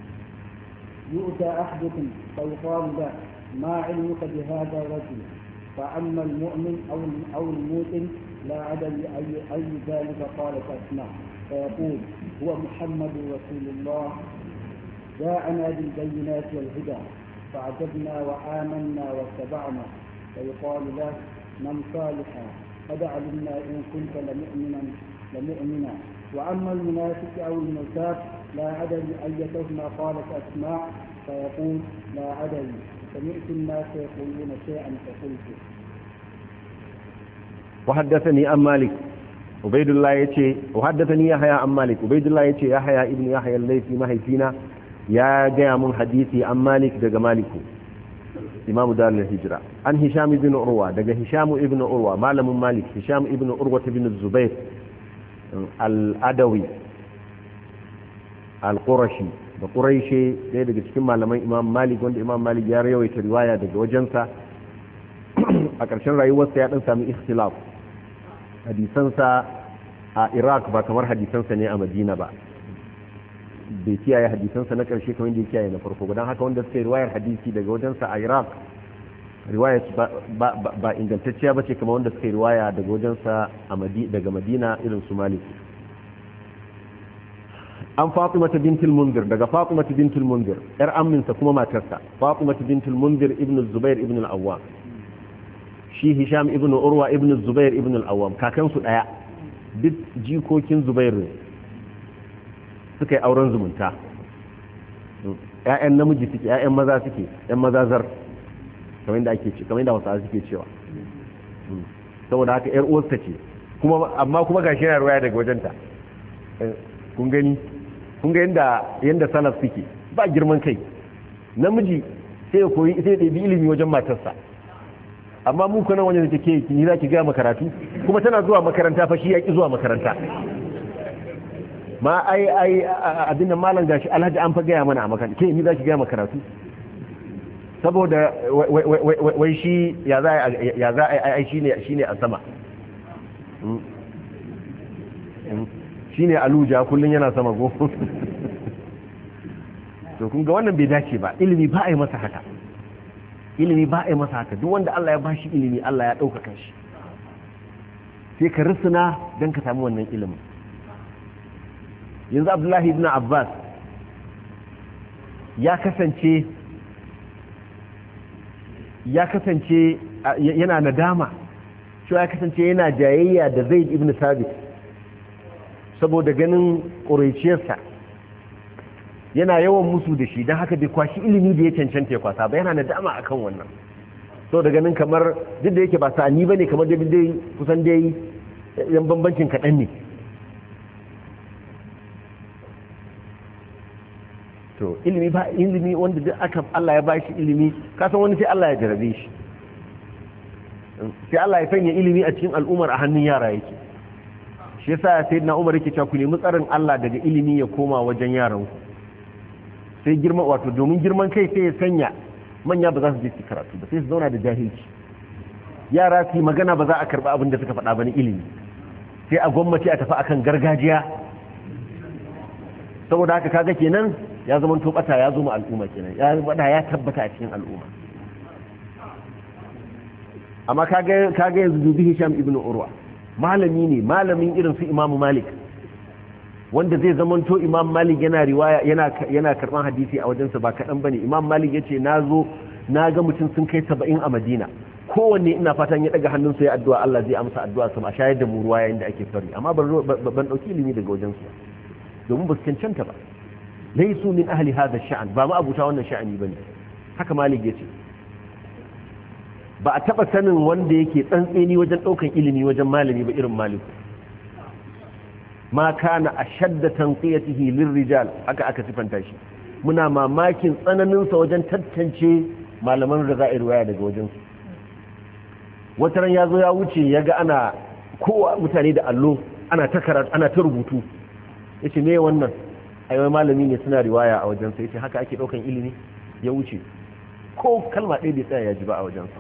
يؤتى أحدكم فيقال له ما علمك بهذا الرجل؟ فأما المؤمن أو أو الموطن لا أدري أي أي ذلك قالت أسمع. فيقول هو محمد رسول الله جاءنا بالبينات والهدى فعجبنا وآمنا واتبعنا. فيقال له من صالحا قد علمنا إن كنت لمؤمنا لمؤمنا. وأما المنافق أو المرتاب لا أدري أيتهما قالت أسماء. فيقول لا أدري سمعت الناس يقولون شيئا فقلت. وحدثني عن مالك عبيد الله يتي وحدثني يحيى عن مالك عبيد الله يتي يحيى ابن يحيى الليثي مهيفينا يا جاء من حديثي عن مالك دغ مالك إمام دار الهجرة عن هشام بن عروة دغ هشام ابن عروة معلم مالك هشام ابن عروة بن الزبير الأدوي القرشي da Quraishi ɗaya daga cikin malaman Imam Malik wanda Imam Malik ya rawaita riwaya daga wajensa. A ƙarshen rayuwarsa ya ɗan sami ikhtilaf, hadisansa a Iraq ba kamar hadisansa ne a Madina ba, bai kiyaye hadisansa na ƙarshe kamar da ya kiyaye na farko, don haka wanda suka yi riwayar hadisi daga wajensa a Iraq riwayar ba ingantacciya ba ce kamar wanda suka yi riwaya daga wajensa daga Madina irin su Malik. An Fatimata bintul Munzir daga Fatimata bintul Munzir yar amminsa kuma matarsa Fatimata bintul Munzir ibn Zubair ibn al-Awwam, shi Hisham ibn Urwa ibn Zubair ibn al-Awwam kakansu daya, duk jikokin Zubair ne suka yi auren zumunta, ƴaƴan namiji suke ƴaƴan maza suke ƴan mazazar kamar yadda ake ce kamar yadda Hausawa suke cewa, saboda haka ƴar uwarsa ce kuma amma kuma gashi yana ruwaya daga wajenta. Kun gani kun ga yanda yanda salaf suke ba girman kai, namiji sai ya koyi sai ya bi ilimi wajen matarsa, amma mu kana wajen da take ni zaki ga makaratu kuma tana zuwa makaranta fa shi ya ki zuwa makaranta ma ai ai abin nan malam gashi Alhaji an fa gaya mana a makaranta ke ni zaki ga makaratu saboda wai shi ya za ya za ai shine shine a sama shine aluja kullun yana sama go to kun ga wannan bai dace ba, ilimi ba a yi masa haka, ilimi ba a yi masa haka. Duk wanda Allah ya bashi ilimi Allah ya ɗaukaka shi, sai ka risuna don ka samu wannan ilimin. yanzu Abdullahi ibn Abbas ya kasance ya kasance yana nadama cewa ya kasance yana jayayya da Zaid ibn Thabit saboda ganin ƙuruciyarsa yana yawan musu da shi don haka bai kwashi ilimi da ya cancanta ya kwasa ba, yana nadama akan wannan. so da ganin kamar duk da yake ba sa'ani ba ne, kamar dai kusan dai yan bambancin kaɗan ne. to ilimi ba ilimi wanda duk aka Allah ya bashi ilimi, kasan wani sai Allah ya jarabe shi, sai Allah ya sanya ilimi a cikin al'ummar a hannun yara yake. shi yasa sayyidina Umar yake cewa ku nemi tsarin Allah daga ilimi ya koma wajen yaran ku. sai girma wato domin girman kai sai ya sanya manya ba za su je su karatu ba, sai su zauna da jahilci. yara su magana ba za a karba abin da suka faɗa ba ni ilimi, sai a gwamnati a tafi akan gargajiya. saboda haka kaga kenan ya zama to bata ya zo mu al'umma kenan, ya bada ya tabbata a cikin al'umma. amma kaga kaga yanzu dubi Hisham ibn Urwa, malami ne, malamin irin su Imam Malik, wanda zai zama to Imam Malik yana riwaya yana yana karban hadisi a wajensa ba kadan bane. Imam Malik yace nazo na ga mutum sun kai saba'in a Madina, kowanne ina fatan ya daga hannunsa ya addu'a Allah zai amsa addu'a sama shayar da mu ruwa yayin da ake fari, amma ban ban dauki ilimi daga wajensu domin ba su cancanta ba. laisu min ahli hada sha'an, ba ma abuta wannan sha'ani bane. haka Malik yace ba a taba sanin wanda yake tsantseni wajen daukan ilimi wajen malami ba irin Malik. ma kana ashadda tanqiyatihi lirrijal, haka aka sifanta shi. muna mamakin tsananin sa wajen tantance malaman da za a riwaya daga wajen su. wata ran yazo ya wuce yaga ana kowa mutane da allo ana ta karatu ana ta rubutu, yace me wannan? aiwai malami ne suna riwaya a wajensa. yace haka ake daukan ilimi? ya wuce ko kalma ɗaya bai tsaya ya ji ba a wajensa,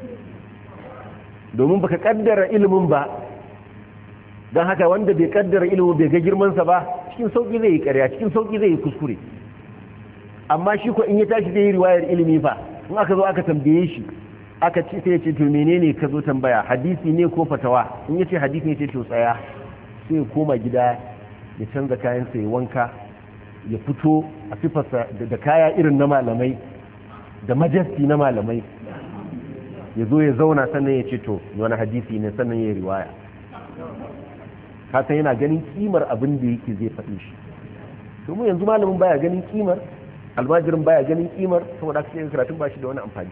domin baka kaddara ilimin ba. don haka wanda bai kaddara ilimin bai ga girmansa ba, cikin sauki zai yi ƙarya, cikin sauki zai yi kuskure. amma shi ko in ya tashi zai yi riwayar ilimi fa, in aka zo aka tambaye shi aka ce sai ya ce to menene ka zo tambaya, hadisi ne ko fatawa? in ya ce hadisi ne, ce to tsaya, sai ya koma gida ya canza kayansa ya wanka, ya fito a sifarsa da kaya irin na malamai da majesti na malamai, ya zo ya zauna sannan ya ce to wani hadisi ne, sannan ya riwaya. kasan yana ganin kimar abin da yake zai faɗi shi. domin yanzu malamin baya ganin kimar, almajirin baya ganin kimar, saboda aka ce karatun ba shi da wani amfani.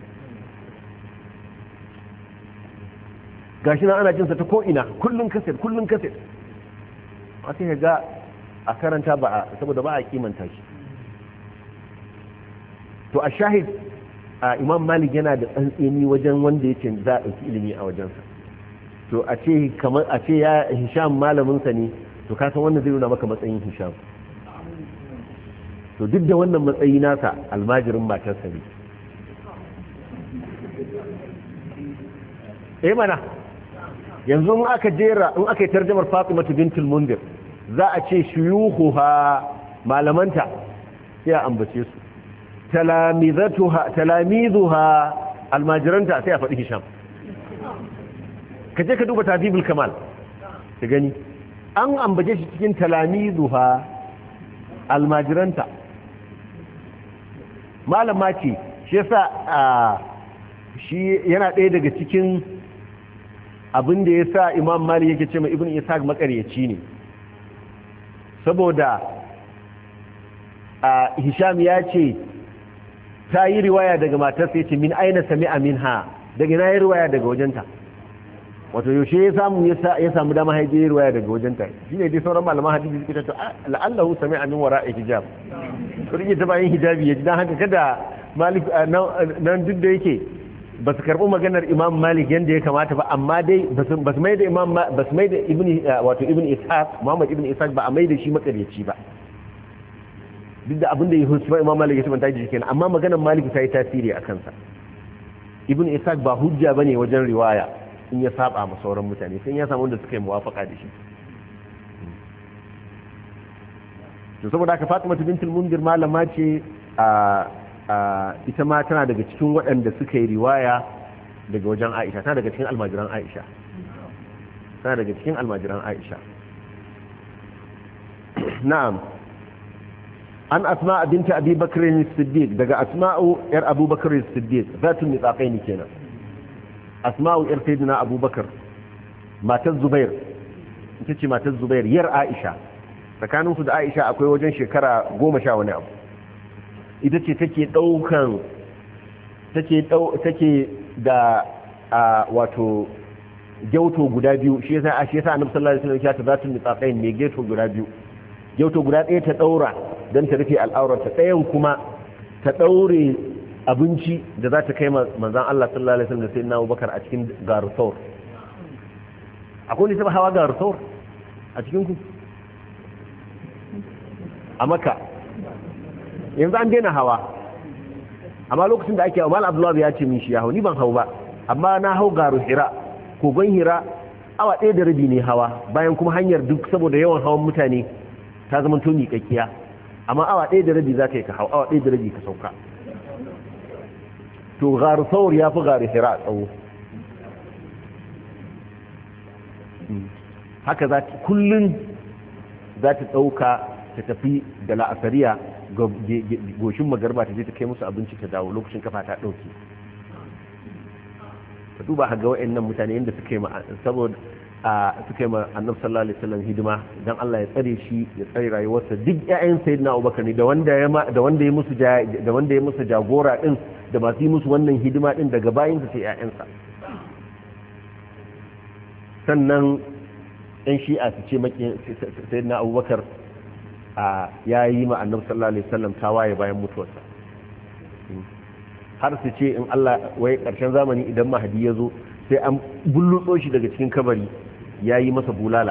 gashi nan ana jinsa ta ko'ina, kullum kaset kullum kaset a sai ga a karanta ba a, saboda ba a kimanta shi. to a shahid a Imam Malik yana da tsantseni wajen wanda yake za a ɗauki ilimi a wajensa. to a ce kamar a ce ya Hisham malaminsa ne, to ka san wannan zai nuna maka matsayin Hisham. to duk da wannan matsayi nasa almajirin matarsa ne. eh mana yanzu in aka jera in aka yi tarjamar Fatima bintul Mundir, za a ce shuyuhuha malamanta, sai a ambace su. talamizatuha talamizuha almajiranta, sai a faɗi Hisham. ka je ka duba Tahdhibul Kamal ka gani an ambace shi cikin talamizuha almajiranta. malama ce, shi yasa shi yana ɗaya daga cikin abin da yasa Imam Malik yake ce ma Ibn Ishaq makaryaci ne, saboda Hisham ya ce ta yi riwaya daga matarsa, ya ce min aina sami'a minha, daga na yi riwaya daga wajenta. wato yaushe ya samu ya samu dama haije yi riwaya daga wajenta. shi ne dai sauran malaman hadisi suke ta la'allahu sami'a min wara'i hijab, to rike ta bayan hijabi ya ji. dan haka kada Malik nan duk da yake ba su karɓi maganar Imam Malik yadda ya kamata ba, amma dai ba su mai da Imam ba su mai da Ibn wato Ibn Ishaq Muhammad Ibn Ishaq ba a mai da shi makaryaci ba, duk da abin da ya husu Imam Malik ya tabanta shi kenan. amma maganar Malik ta yi tasiri a kansa. Ibn Ishaq ba hujja bane wajen riwaya in ya saba ma sauran mutane, sai ya samu wanda suka yi muwafaka da shi. to saboda haka Fatima bintul Mundir malama ce, a ita ma tana daga cikin waɗanda suka yi riwaya daga wajen Aisha, tana daga cikin almajiran Aisha tana daga cikin almajiran Aisha na'am an asma binti abi bakr as-siddiq daga asma'u yar abubakar as-siddiq zatun nitaqaini kenan asma'u yar sayyidina abubakar matar zubair ita ce matar zubair yar aisha tsakaninsu da aisha akwai wajen shekara goma sha wani abu ita ce take daukan take take da wato gyauto guda biyu shi yasa shi yasa annabi sallallahu alaihi wasallam ya ta zatun nitaqain ne gyauto guda biyu gyauto guda ɗaya ta daura dan ta rufe al'aurarta ɗayan kuma ta daure abinci da za ta kai manzon Allah sallallahu alaihi wasallam da sayyidina Abubakar a cikin garusaur akwai ne saba hawa garusaur a cikin ku a Makka yanzu an daina hawa amma lokacin da ake Umar Abdullah ya ce min shi ya hau ni ban hau ba amma na hau garu Hira kogon Hira awa ɗaya da rabi ne hawa bayan kuma hanyar duk saboda yawan hawan mutane ta zama to miƙaƙiya amma awa ɗaya da rabi za ka yi ka hau awa ɗaya da rabi ka sauka to garu saur ya fi garu Hira tsawo haka za ta kullum za ta ɗauka ta tafi da la'asariya goshin magarba ta je ta kai musu abinci ta dawo lokacin kafa ta ɗauke ka duba ga wa'annan mutane yadda suka yi saboda suka yi annabi sallallahu alaihi wasallam hidima dan Allah ya tsare shi ya tsare rayuwarsa duk ƴaƴan sayyidina Abubakar ne da wanda ya da wanda ya musu da wanda ya musu jagora din da ba su yi musu wannan hidima din daga bayin su sai ƴaƴansa sannan ɗan shi'a su ce maki sayyidina Abubakar ya yi ma annabi sallallahu alaihi wasallam tawaye bayan mutuwarsa har su ce in Allah wai karshen zamani idan mahadi ya zo sai an bullutso shi daga cikin kabari ya yi masa bulala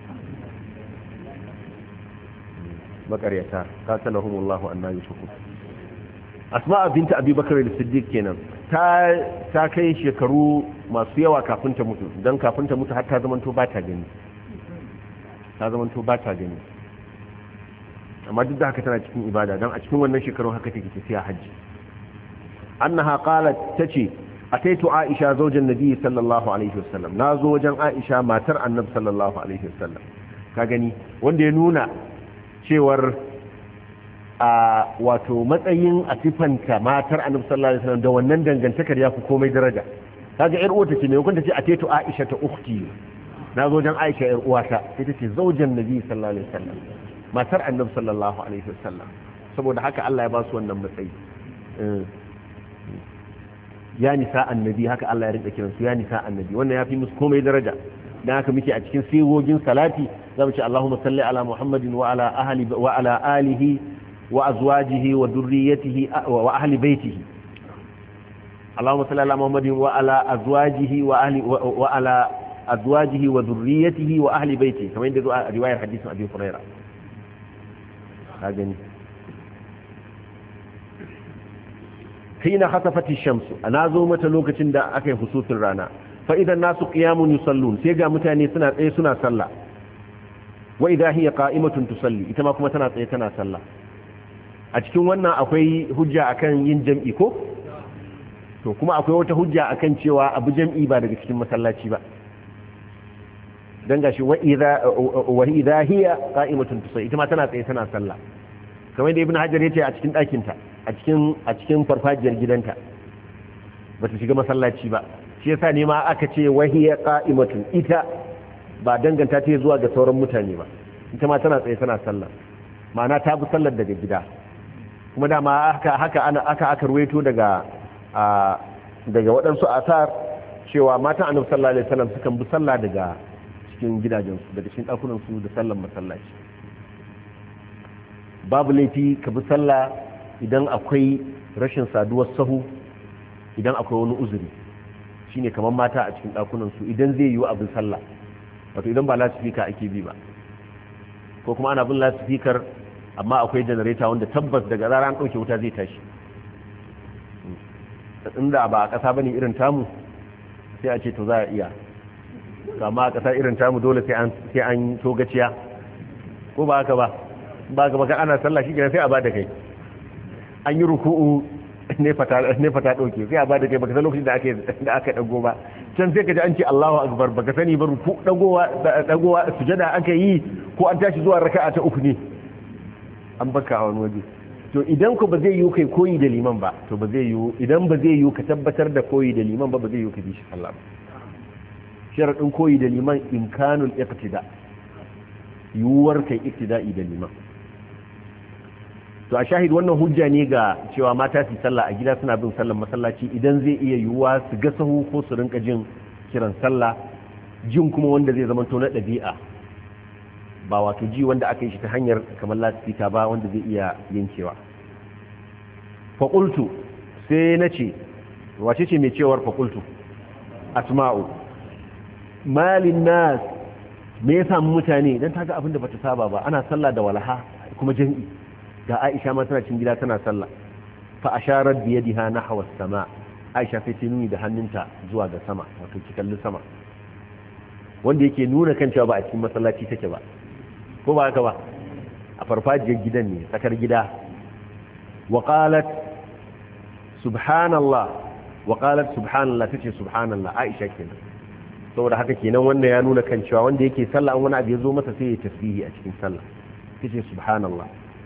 makaryata qatalahumullahu anna yushku asma'a binta abi bakr as-siddiq kenan ta ta kai shekaru masu yawa kafin ta mutu dan kafin ta mutu har ta zamanto ba ta gani ta zamanto ba ta gani amma duk da haka tana cikin ibada dan a cikin wannan shekarun haka take tafiya haji annaha qalat tace ataitu aisha zawjan nabi sallallahu alaihi wasallam nazo wajen aisha matar annabi sallallahu alaihi wasallam ka gani wanda ya nuna cewar a wato matsayin atifanta matar annabi sallallahu alaihi wasallam da wannan dangantakar yafi komai daraja kaga yar uwata ce me kun tace ataitu aisha ta ukhti nazo wajen aisha yar uwata sai tace zawjan nabi sallallahu alaihi wasallam matar annabi sallallahu alaihi wasallam saboda haka Allah ya ba su wannan matsayi ya nisa annabi haka Allah ya rinka kiran su ya nisa annabi wannan yafi musu komai daraja dan haka muke a cikin sigogin salati zamu ce Allahumma salli ala Muhammadin wa ala ahli wa ala alihi wa azwajihi wa dhurriyyatihi wa ahli baitihi Allahumma salli ala Muhammadin wa ala azwajihi wa ahli wa ala azwajihi wa dhurriyyatihi wa ahli baitihi kamar yadda zuwa riwayar hadisin Abi Hurairah ka gani hina khasafati shamsu ana zo mata lokacin da aka yi husufin rana fa idan nasu qiyamun yusallun sai ga mutane suna tsaye suna sallah wa idha hiya qa'imatun tusalli ita ma kuma tana tsaye tana sallah a cikin wannan akwai hujja akan yin jam'i ko to kuma akwai wata hujja akan cewa abu jam'i ba daga cikin masallaci ba dan gashi wa idha wa idha hiya qa'imatun tusalli ita ma tana tsaye tana sallah kamar da ibnu hajar yace a cikin ɗakinta a cikin a cikin farfajiyar gidanta bata shiga masallaci ba shi yasa ne ma aka ce wahiya qa'imatun ita ba danganta ta zuwa ga sauran mutane ba ita ma tana tsaye tana sallah ma'ana ta bi sallar daga gida kuma dama haka haka ana aka aka ruwaito daga daga waɗansu asar cewa matan annabi sallallahu alaihi wasallam sukan bi sallah daga cikin gidajensu daga cikin ɗakunan su da sallar masallaci babu laifi ka bi sallah idan akwai rashin saduwar sahu idan akwai wani uzuri shine kamar mata a cikin ɗakunan su idan zai yiwu abin sallah wato idan ba lasifika ake bi ba ko kuma ana bin lasifikar amma akwai janareta wanda tabbas daga zara an ɗauke wuta zai tashi inda ba a ƙasa bane irin tamu sai a ce to za a iya amma a ƙasa irin tamu dole sai an sai an togaciya ko ba haka ba ba ga baka ana sallah shi sai a bada kai an yi ruku'u ne fata ne fata dauke sai a bada kai baka san lokacin da ake da aka dago ba can sai ka ji an ce Allahu akbar baka sani ba ruku dagowa dagowa sujada aka yi ko an tashi zuwa raka'a ta uku ne an baka a wani waje to idan ku ba zai yi kai koyi da liman ba to ba zai yi idan ba zai yi ka tabbatar da koyi da liman ba ba zai yi ka bi shi Allah ba sharadin koyi da liman imkanul iqtida yuwar kai iktida'i da liman to a shahid wannan hujja ne ga cewa mata su sallah a gida suna bin sallar masallaci idan zai iya yiwuwa su ga sahu ko su rinka jin kiran sallah jin kuma wanda zai zama to na ɗabi'a ba wato ji wanda aka yi shi ta hanyar kamar lasifika ba wanda zai iya yankewa faƙultu sai na ce wace ce mai cewar faƙultu asma'u malin nas me ya samu mutane don ta ga abin da bata saba ba ana sallah da walaha kuma jami'i ga Aisha ma tana cin gida tana sallah fa asharat bi yadiha nahwa as-sama Aisha sai ta nuni da hannunta zuwa ga sama wato ki kalli sama wanda yake nuna kan cewa ba a cikin masallaci take ba ko ba haka ba a farfajiyar gidan ne tsakar gida wa qalat subhanallah wa qalat subhanallah tace subhanallah Aisha kenan saboda haka kenan wannan ya nuna kan cewa wanda yake sallah an wani abu ya zo masa sai ya tasbihi a cikin sallah tace subhanallah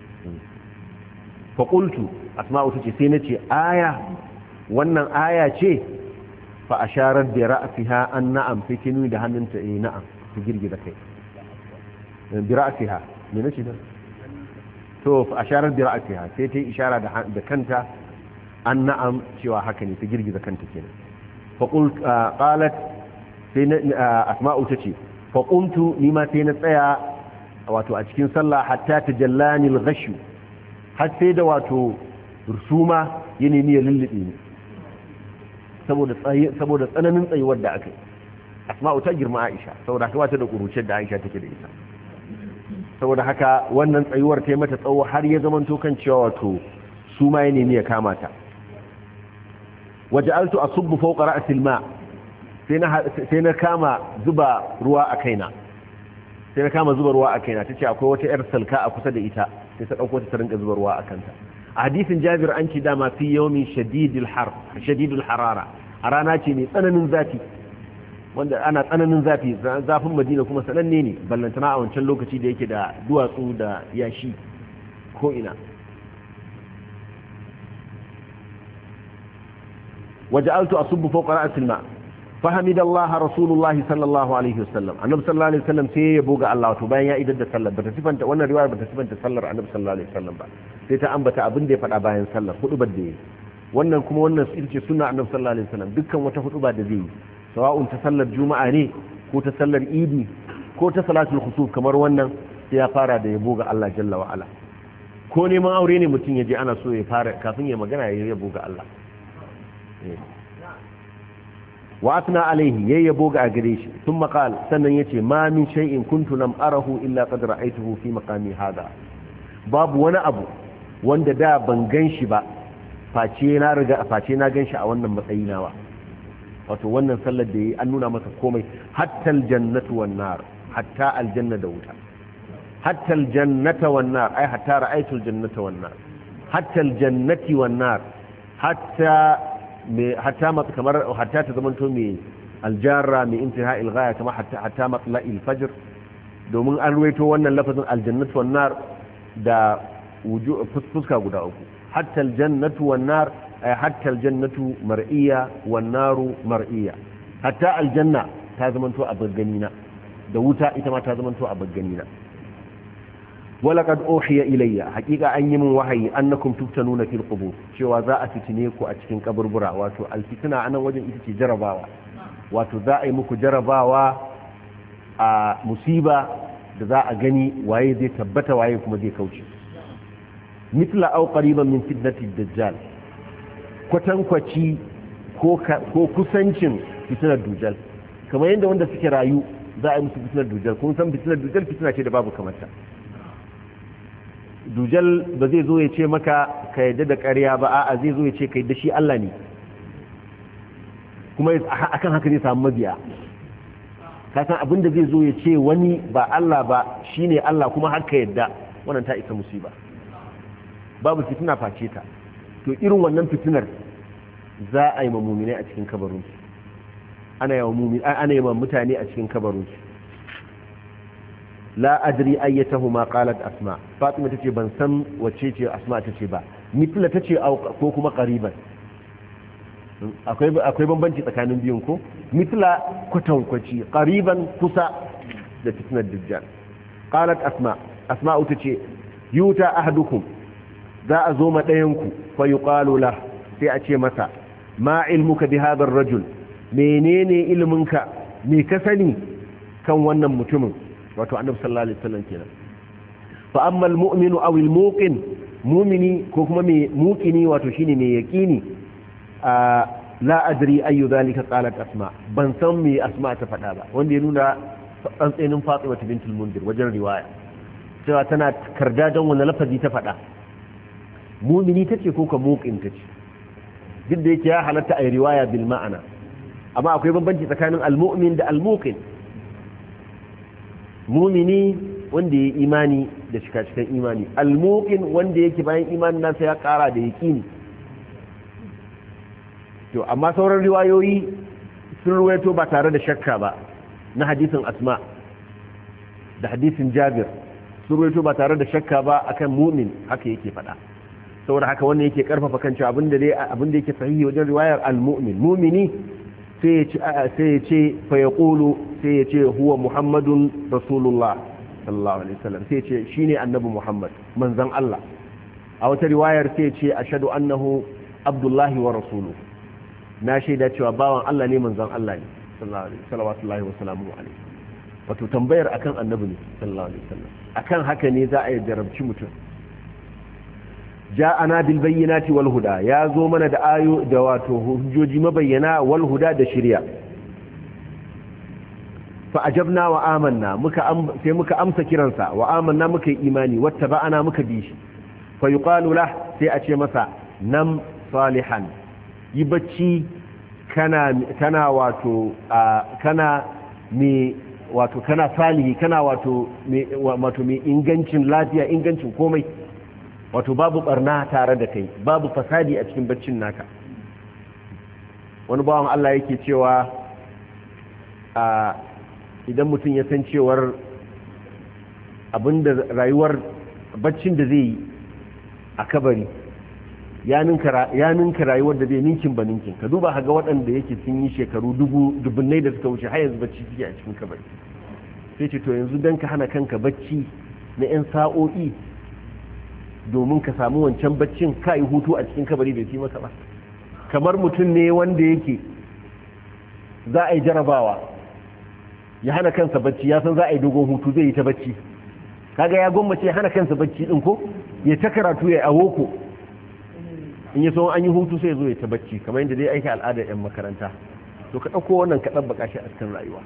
fa qultu asma'u tace sai nace aya wannan aya ce fa asharat bi ra'siha an na'am sai ta nuni da hannunta eh na'am ta girgiza kai bi ra'siha me nace da to fa asharat bi ra'siha sai ta ishara da da kanta an na'am cewa haka ne ta girgiza kanta kenan fa qult qalat sai asma'u tace fa qumtu ni ma sai na tsaya wato a cikin sallah hatta tajallani al-ghashu har sai da wato rusuma ya nemi ya lullube ni saboda saboda tsananin tsayuwar da aka yi asma'u ta girma Aisha saboda haka wata da kuruciyar da Aisha take da ita saboda haka wannan tsayuwar ta yi mata tsawo har ya zama to kan cewa wato su ma ya nemi ya kama ta waja'altu asubbu fawqa ra'si al-ma sai na sai na kama zuba ruwa a kaina sai na kama zuba ruwa a kaina tace akwai wata yar salka a kusa da ita sai ta dauko ta rinka zuba ruwa a kanta a hadisin Jabir an ci dama fi yawmin shadidul har shadidul harara a rana ce mai tsananin zafi wanda ana tsananin zafi zafin Madina kuma sananne ne ballantana a wancan lokaci da yake da duwatsu da yashi ko ina waja'altu asubbu fawqa ra'si al-ma فحمد الله رسول الله صلى الله عليه وسلم النبي صلى الله عليه وسلم sai ya boga Allah to bayan ya idar da sallar bata sifanta wannan riwaya bata sifanta sallar annabi sallallahu alaihi wasallam ba sai ta ambata abin da ya faɗa bayan sallar hudubar da yi wannan kuma wannan ita ce sunna annabi sallallahu alaihi wasallam dukkan wata huduba da zai yi sawa'un ta sallar juma'a ne ko ta sallar idi ko ta salatul khusuf kamar wannan sai ya fara da ya boga Allah jalla wa ala ko neman aure ne mutum ya je ana so ya fara kafin ya magana ya yabo ga Allah wa atna alaihi ya yabo ga gare shi sun maƙal sannan ya ce ma min shay'in kuntu lam arahu illa qad ra'aytuhu fi maqami hada babu wani abu wanda da ban gan shi ba face na riga face na gan shi a wannan matsayi nawa wato wannan sallar da yi an nuna masa komai hatta aljannatu wan nar hatta aljanna da wuta hatta aljannata wan nar ai hatta ra'aytu aljannata wan nar hatta aljannati wan nar hatta me hatta kamar hatta ta zamanto me aljarra me intihai alghaya kamar hatta hatta matla'i alfajr domin an ruwaito wannan lafazin aljannatu wan nar da wuju fuska guda uku hatta aljannatu wan nar ay hatta aljannatu mar'iyya wan naru mar'iyya hatta aljanna ta zamanto a bagganina da wuta ita ma ta zamanto a bagganina walaqad uhiya ilayya haqiqa an yi min wahayi annakum tuftanuna fil qubur cewa za a fitine ku a cikin kaburbura wato alfitna anan wajen ita ce jarabawa wato za a yi muku jarabawa a musiba da za a gani waye zai tabbata waye kuma zai kauce mithla aw qariban min fitnati dajjal kwatankwaci ko ko kusancin fitnar dujjal kamar yadda wanda suke rayu za a yi musu fitnar dujjal kun san fitnar dujjal fitna ce da babu kamata dujal ba zai zo ya ce maka ka yadda da ƙarya ba a'a zai zo ya ce ka yadda shi Allah ne kuma akan haka zai samu mabiya ka san abin da zai zo ya ce wani ba Allah ba shine Allah kuma haka yadda wannan ta isa musiba babu fitina face ta to irin wannan fitinar za a yi ma mu'minai a cikin kabarin ana yawan mumin ana yawan mutane a cikin kabarin su la adri ayyatahuma qalat asma fatima tace ban san wacce ce asma tace ba mithla tace ko kuma qariban akwai akwai bambanci tsakanin biyun ko mithla kwatankwaci qariban kusa da fitnar dajjal qalat asma asma tace yuta ahadukum za a zo ma dayan ku fa yuqalu la sai a ce masa ma ilmuka bi hadha ar-rajul menene ilminka me ka sani kan wannan mutumin wato annabi sallallahu alaihi wasallam kenan fa amma almu'minu aw almuqin mu'mini ko kuma mai muqini wato shine mai yaqini la adri ayu dhalika qalat asma ban san me asma ta faɗa ba wanda ya nuna tsantsenin Fatima bintul Mundir wajen riwaya cewa tana karda don wani lafazi ta faɗa mu'mini tace ko ka muqin tace duk da yake ya halatta ai riwaya bil ma'ana amma akwai bambanci tsakanin almu'min da almuqin mumini wanda ya imani da shika-shikan imani almuqin wanda yake bayan imanin nasa ya kara da yaqini to amma sauran riwayoyi sun ruwaito ba tare da shakka ba na hadisin asma da hadisin jabir sun ruwaito ba tare da shakka ba akan mumin haka yake faɗa saboda haka wannan yake karfafa kan cewa abinda dai abinda yake sahihi wajen riwayar almu'min mumini sai ya ce fa ya ƙulu sai ya ce huwa muhammadun rasulullah sallallahu alaihi wasallam sai ya ce shi ne annabi muhammad manzan Allah a wata riwayar sai ya ce ashadu annahu abdullahi wa rasulu na shaida cewa bawan Allah ne manzan Allah ne sallallahu alaihi wasallam wato tambayar akan annabi ne sallallahu alaihi wasallam akan haka ne za a yi jarabci mutum ja'ana bil bayyinati wal huda ya zo mana da ayo da wato hujjoji mabayyana wal huda da shari'a fa ajabna wa amanna muka sai muka amsa kiransa wa amanna muka yi imani wattaba'ana muka bi shi fa yuqalu lah sai a ce masa nam salihan yi bacci kana kana wato kana me wato kana salihi kana wato me wato me ingancin lafiya ingancin komai wato babu barna tare da kai babu fasadi a cikin baccin naka wani bawan Allah yake cewa a idan mutum ya san cewar abinda rayuwar baccin da zai yi a kabari ya ninka rayuwar da zai ninkin ba ninkin ka duba haga waɗanda yake sun yi shekaru dubunnai da suka wuce har yanzu bacci suke a cikin kabari sai ce to yanzu don ka hana kanka bacci na 'yan sa'o'i domin ka samu wancan baccin ka yi hutu a cikin kabari bai fi maka ba kamar mutum ne wanda yake za a yi jarabawa ya hana kansa bacci ya san za a yi dogon hutu zai yi ta bacci kaga ya gwammace hana kansa bacci din ko ya ta karatu ya awoko in ya so an yi hutu sai ya zo ya ta bacci kamar yadda dai aiki al'adar yan makaranta to ka ɗauko wannan ka ɗabbaka shi a cikin rayuwa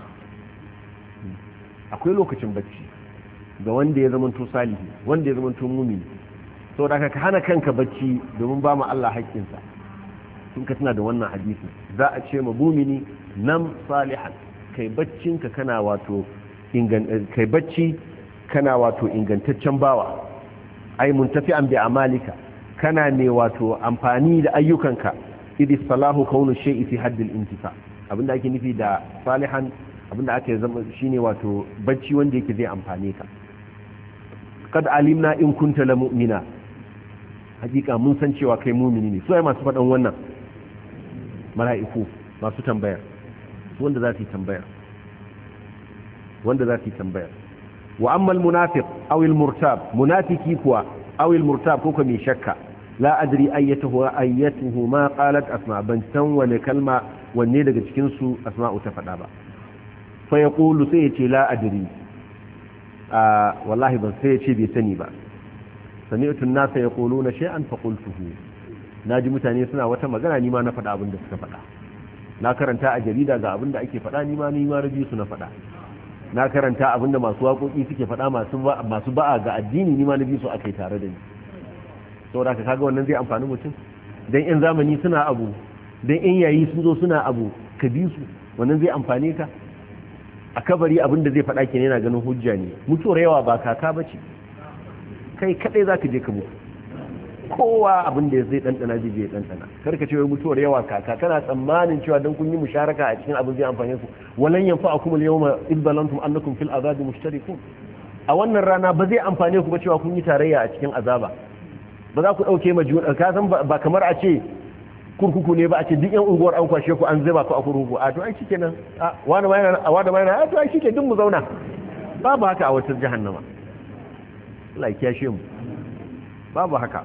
akwai lokacin bacci ga wanda ya zamanto salihi wanda ya zamanto mumini sau da ka hana kanka bacci domin ba mu Allah haƙƙinsa sun ka tuna da wannan hadisi za a ce ma mumini nan salihan kai baccinka kana wato kai bacci kana wato ingantaccen bawa ai muntafi'an bi amalika kana ne wato amfani da ayyukanka idi salahu kaunu shay'i fi haddil intifa abinda ake nufi da salihan abinda ake zama shine wato bacci wanda yake zai amfane ka kad alimna in kunta la mu'mina hakika mun san cewa kai mu'mini ne so ai masu faɗan wannan mala'iku masu tambaya wanda za su yi tambaya wanda za su yi tambaya wa amma al-munafiq aw al-murtab munafiki kuwa aw al-murtab ko kuma shakka la adri ayyatuhu ayyatuhu ma qalat asma ban san wani kalma wanne daga cikin su asma'u ta faɗa ba fa yaqulu sai ya ce la adri wallahi ban sai ya ce bai sani ba sami'tu an-nasa yaquluna shay'an fa qultuhu naji mutane suna wata magana ni ma na faɗa abin da suka faɗa na karanta a jarida ga abin da ake faɗa ni ma ni ma rabi su na faɗa na karanta abin da masu waƙoƙi suke faɗa masu masu ba'a ga addini ni ma na bi su akai tare da ni saboda ka kaga wannan zai amfani mutum dan in zamani suna abu dan in yayi sun zo suna abu ka bi su wannan zai amfane ka a kabari abin da zai faɗa kenan yana ganin hujja ne mutuwar yawa ba kaka bace kai kadai zaka je ka mutu kowa abin da zai dandana zai je dandana karka ce wai mutuwar yawa kaka kana tsammanin cewa dan kun yi musharaka a cikin abin zai amfane ku walan yanfa'akum al-yawma id balantum annakum fil azabi mushtarikun a wannan rana ba zai amfane ku ba cewa kun yi tarayya a cikin azaba ba za ku dauke ma juna ka san ba kamar a ce kurkuku ne ba a ce duk yan unguwar an kwashe ku an zuba ku a kurkuku a to ai shikenan a wani ma yana a wani ma yana a to ai shike duk mu zauna babu haka a wata jahannama Allah ya kiyashe mu babu haka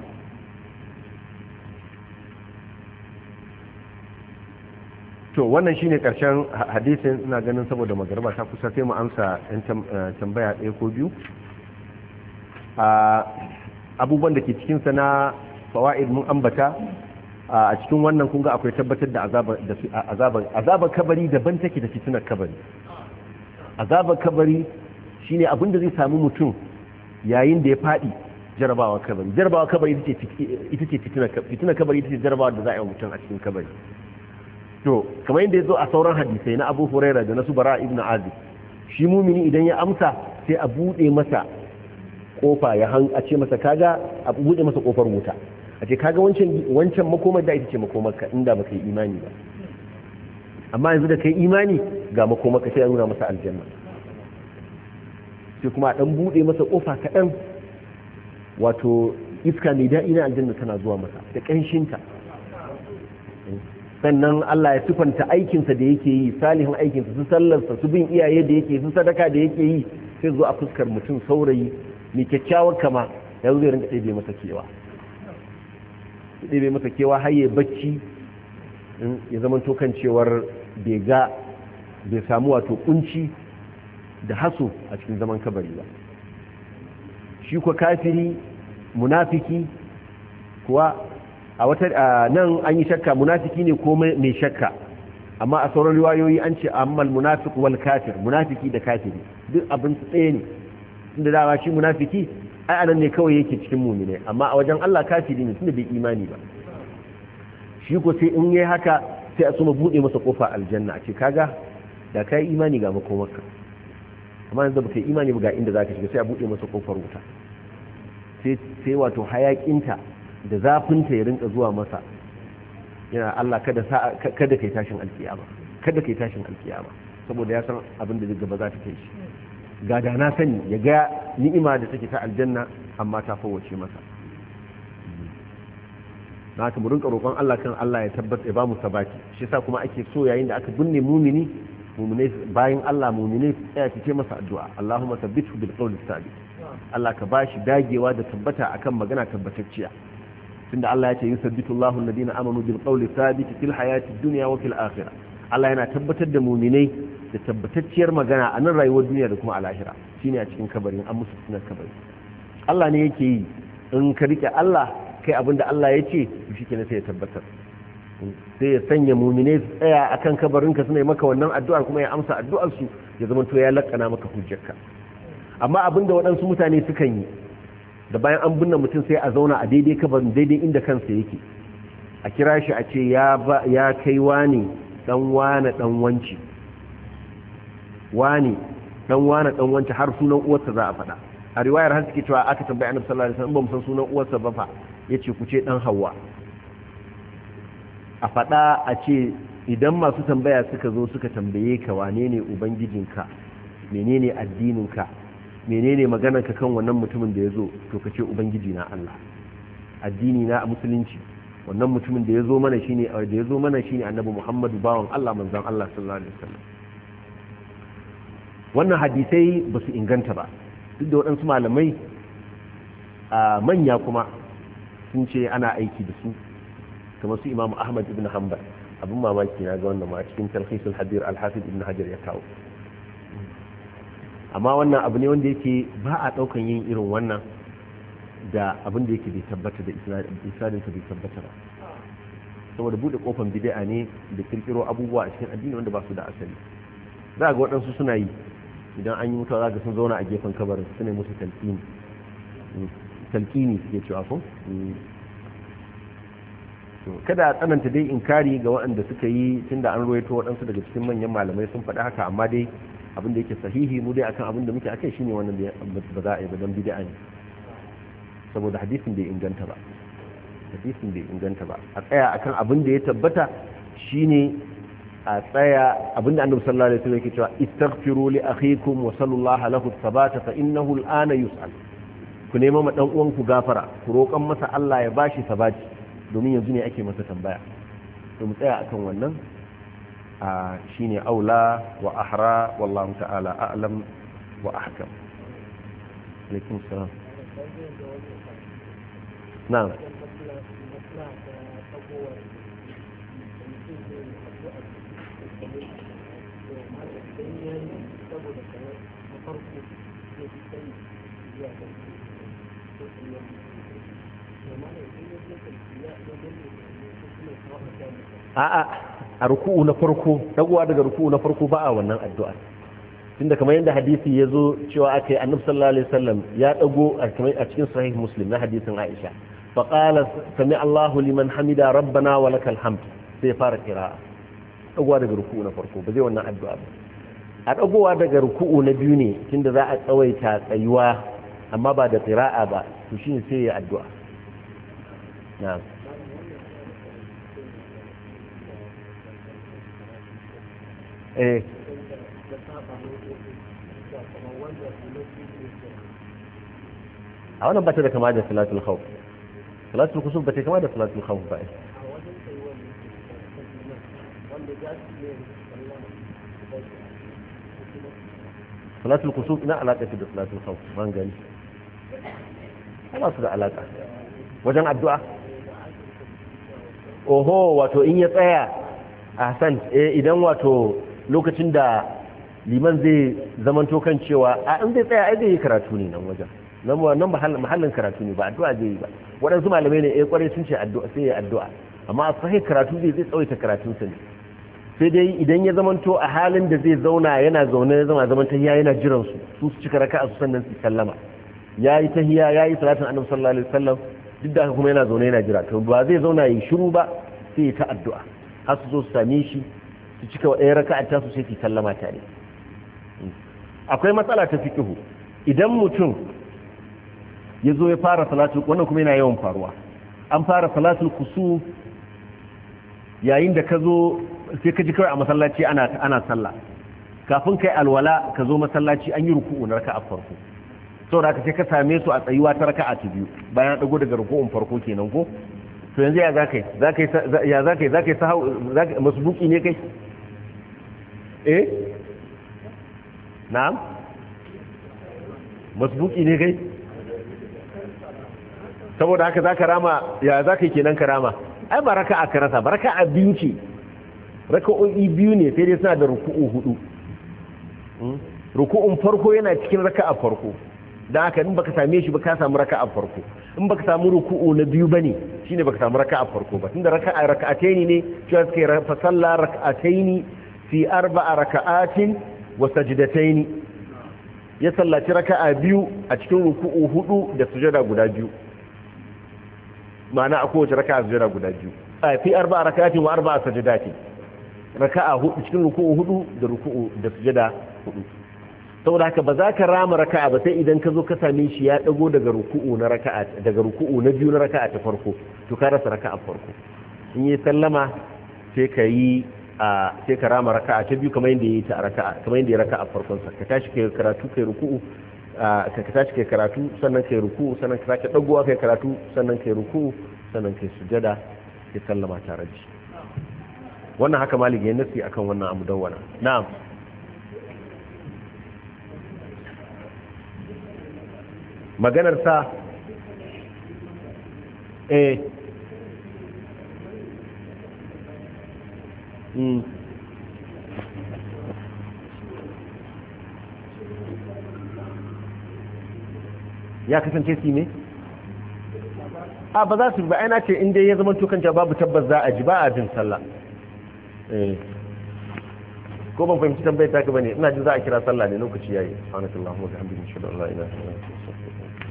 to wannan shine karshen hadisin ina ganin saboda magarba ta kusa sai mu amsa ɗan tambaya ɗaya ko biyu a abubuwan da ke cikin sa na fawaid mun ambata a cikin wannan kun ga akwai tabbatar da azaban azaban kabari daban take da fitinar kabari azaban kabari shine abin da zai samu mutum yayin da ya fadi jarabawa kabari jarabawa kabari ita ce fitinar kabari ita ce jarabawa da za a yi wa mutum a cikin kabari to kamar yadda ya zo a sauran hadisai na Abu Huraira da na su Bara ibn Azib shi mumini idan ya amsa sai a bude masa kofa ya han a ce masa kaga a bude masa kofar wuta a ce kaga wancan wancan makomar da ita ce makomarka inda baka yi imani ba amma yanzu da kai imani ga makomarka sai ya nuna masa aljanna sai kuma a dan bude masa kofa kaɗan wato iska mai daɗi na aljanna tana zuwa masa da ƙanshinta sannan Allah ya sifanta aikinsa da yake yi salihin aikinsa su sallarsa su bin iyaye da yake su sadaka da yake yi sai zo a fuskar mutum saurayi mai kyakkyawar kama ya zo zai rinka ɗebe masa kewa ɗebe masa kewa har ya bacci ya zama tokan cewar bai ga bai samu wato kunci da haso a cikin zaman kabari ba shi kuwa kafiri munafiki kuwa a wata nan an yi shakka munafiki ne ko mai shakka amma a sauran riwayoyi an ce ammal munafiq wal kafir munafiki da kafiri duk abin su tsaye ne tunda dama shi munafiki ai anan ne kawai yake cikin mu'mine amma a wajen Allah kafiri ne tunda bai imani ba shi ko sai in yayi haka sai a suma bude masa kofa aljanna a ce kaga da kai imani ga makomarka amma yanzu baka imani ba ga inda zaka shiga sai a bude masa kofar wuta sai sai wato hayakinta da zafinta ya rinka zuwa masa yana Allah kada kada kai tashin alkiyama kada kai tashin alkiyama saboda ya san abin da gaba za ta kai shi ga da na sani ya ga ni'ima da take ta aljanna amma ta fawace masa na haka mu rinka roƙon Allah kan Allah ya tabbata ya ba mu sabaki shi yasa kuma ake so yayin da aka binne mumini mumine bayan Allah mumine ya fice masa addu'a Allahumma thabbithu bil qawli thabit Allah ka bashi dagewa da tabbata akan magana tabbatacciya tunda Allah ya ce yusabbitu Allahu alladhina amanu bil qawli thabit fil hayati dunya wa fil akhirah Allah yana tabbatar da mu'minai da tabbatacciyar magana a nan rayuwar duniya da kuma a lahira shine a cikin kabarin an musu sunan kabari Allah ne yake yi in ka rike Allah kai abinda Allah ya ce shi kenan sai ya tabbatar sai ya sanya mu'minai su tsaya akan kabarin ka suna maka wannan addu'ar kuma ya amsa addu'ar su ya zama to ya lakana maka hujjarka amma abinda waɗansu mutane sukan yi da bayan an binne mutum sai a zauna a daidai kabarin daidai inda kansa yake a kira shi a ce ya kai wani dan wane dan wanci wani dan wane dan wanci har sunan uwarsa za a faɗa a riwayar har suke cewa aka tambaye annabi sallallahu alaihi wasallam ba mu san sunan uwarsa ba fa yace ku ce dan Hawwa a faɗa a ce idan masu tambaya suka zo suka tambaye ka wane ne ubangijinka menene addininka menene maganar ka kan wannan mutumin da ya zo to ka ce ubangiji na Allah addini na musulunci wannan mutumin da ya zo mana shine da ya zo mana shine annabi Muhammadu bawan Allah manzon Allah sallallahu alaihi wasallam wannan hadisai ba su inganta ba duk da waɗansu malamai a manya kuma sun ce ana aiki da su kamar su Imam Ahmad ibn Hanbal abin mamaki na ga wannan ma cikin talhisul hadir al-hafiz ibn Hajar ya kawo amma wannan abu ne wanda yake ba a daukan yin irin wannan da abin da yake bai tabbata da isnadin bai tabbata ba saboda bude kofar bid'a ne da kirkiro abubuwa a cikin addini wanda ba su da asali za ga waɗansu suna yi idan an yi mutuwa za ga sun zauna a gefen kabarin suna musu talqini talqini suke cewa ko kada a tsananta dai inkari ga waɗanda suka yi tunda an ruwaito waɗansu daga cikin manyan malamai sun faɗi haka amma dai abin da yake sahihi mu dai akan abin da muke akai shine wannan da ba za a yi ba dan bid'a ne saboda hadisin bai inganta ba hadisin bai inganta ba a tsaya akan abin da ya tabbata shine a tsaya abinda annabi sallallahu alaihi wasallam yake cewa istaghfiru li akhikum wa sallallahu lahu thabata fa innahu al'ana yus'al ku nema ma dan uwanku gafara ku roƙan masa Allah ya bashi sabati domin yanzu ne ake masa tambaya to mu tsaya akan wannan a shine aula wa ahra wallahu ta'ala a'lam wa ahkam alaikum salam na'am a'a a ruku'u na farko dagowa daga ruku'u na farko ba a wannan addu'a tunda kamar yadda hadisi ya zo cewa aka yi annabi sallallahu alaihi wasallam ya dago a cikin sahih muslim na hadisin aisha fa qala sami Allahu liman hamida rabbana wa lakal hamd sai fara qira'a dagowa daga ruku'u na farko ba zai wannan addu'a ba a dagowa daga ruku'u na biyu ne tunda za a tsawaita tsayuwa amma ba da qira'a ba to shine sai ya addu'a na'am eh a wannan ba ta da kama da salatul khawf salatul kusuf ba ta kama da salatul khawf ba salatul kusuf ina alaka da salatul khawf ban gani ba su da alaka wajen addu'a oho wato in ya tsaya ahsan eh idan wato lokacin da liman zai zamanto kan cewa a in zai tsaya ai zai yi karatu ne nan wajen nan wannan mahallin karatu ne ba addu'a zai yi ba waɗansu malamai ne eh kwarai sun ce addu'a sai ya addu'a amma a sahih karatu zai zai tsawaita karatun sa ne sai dai idan ya zamanto a halin da zai zauna yana zaune zama zaman tahiyya yana jiran su su su cika raka'a su sannan su sallama yayi tahiyya yayi salatin annabi sallallahu alaihi wasallam duk da kuma yana zaune yana jira to ba zai zauna yi shiru ba sai ta addu'a har su zo su same shi su cika ɗaya raka'a ta su sai su sallama tare akwai matsala ta fiqhu idan mutum ya zo ya fara salatu wannan kuma yana yawan faruwa an fara salatul kusuf yayin da ka zo sai ka ji kawai a masallaci ana ana sallah kafin kai alwala ka zo masallaci an yi ruku'u na raka'a farko saboda haka sai ka same su a tsayuwa ta raka'a ta biyu bayan dago daga ruku'un farko kenan ko to yanzu ya zakai zakai ya zakai zakai sahau masbuki ne kai eh na'am masbuki ne kai saboda haka zaka rama ya zakai kenan ka rama ai ba raka'a ka rasa ba raka'a biyu ce raka'o'i biyu ne sai dai suna da ruku'u hudu ruku'un farko yana cikin raka'a farko dan haka in baka same shi ba ka samu raka'a farko in baka samu ruku'u na biyu bane shine baka samu raka'a farko ba tunda raka'a raka'ataini ne cewa suke fa salla raka'ataini fi arba'a raka'atin wa sajdataini ya sallaci raka'a biyu a cikin ruku'u hudu da sujada guda biyu ma'ana a kowace raka'a sujada guda biyu a fi arba'a raka'atin wa arba'a sajdatin raka'a hudu cikin ruku'u hudu da ruku'u da sujada hudu saboda haka ba za ka rama raka'a ba sai idan ka zo ka same shi ya dago daga ruku'u na raka'a daga ruku'u na biyu na raka'a ta farko to ka rasa raka'a farko in yi sallama sai ka yi a sai ka rama raka'a ta biyu kamar yadda yi ta raka'a kamar yadda ya raka'a farkon sa ka tashi kai karatu kai ruku'u ka ka tashi kai karatu sannan kai ruku'u sannan ka sake dagowa kai karatu sannan kai ruku'u sannan kai sujada kai sallama tare da shi wannan haka malik ya nasi akan wannan abu dawwana na'am maganar sa eh mm ya kasance su ne a ba za su ba aina ce inda ya zama tukanta babu tabbas za a ji ba a jin sallah eh ko ban fahimci tambayar ta ka bane ina jin za a kira sallah ne lokaci yayi subhanallahi wa bihamdihi ashhadu an la ilaha illa anta astaghfiruka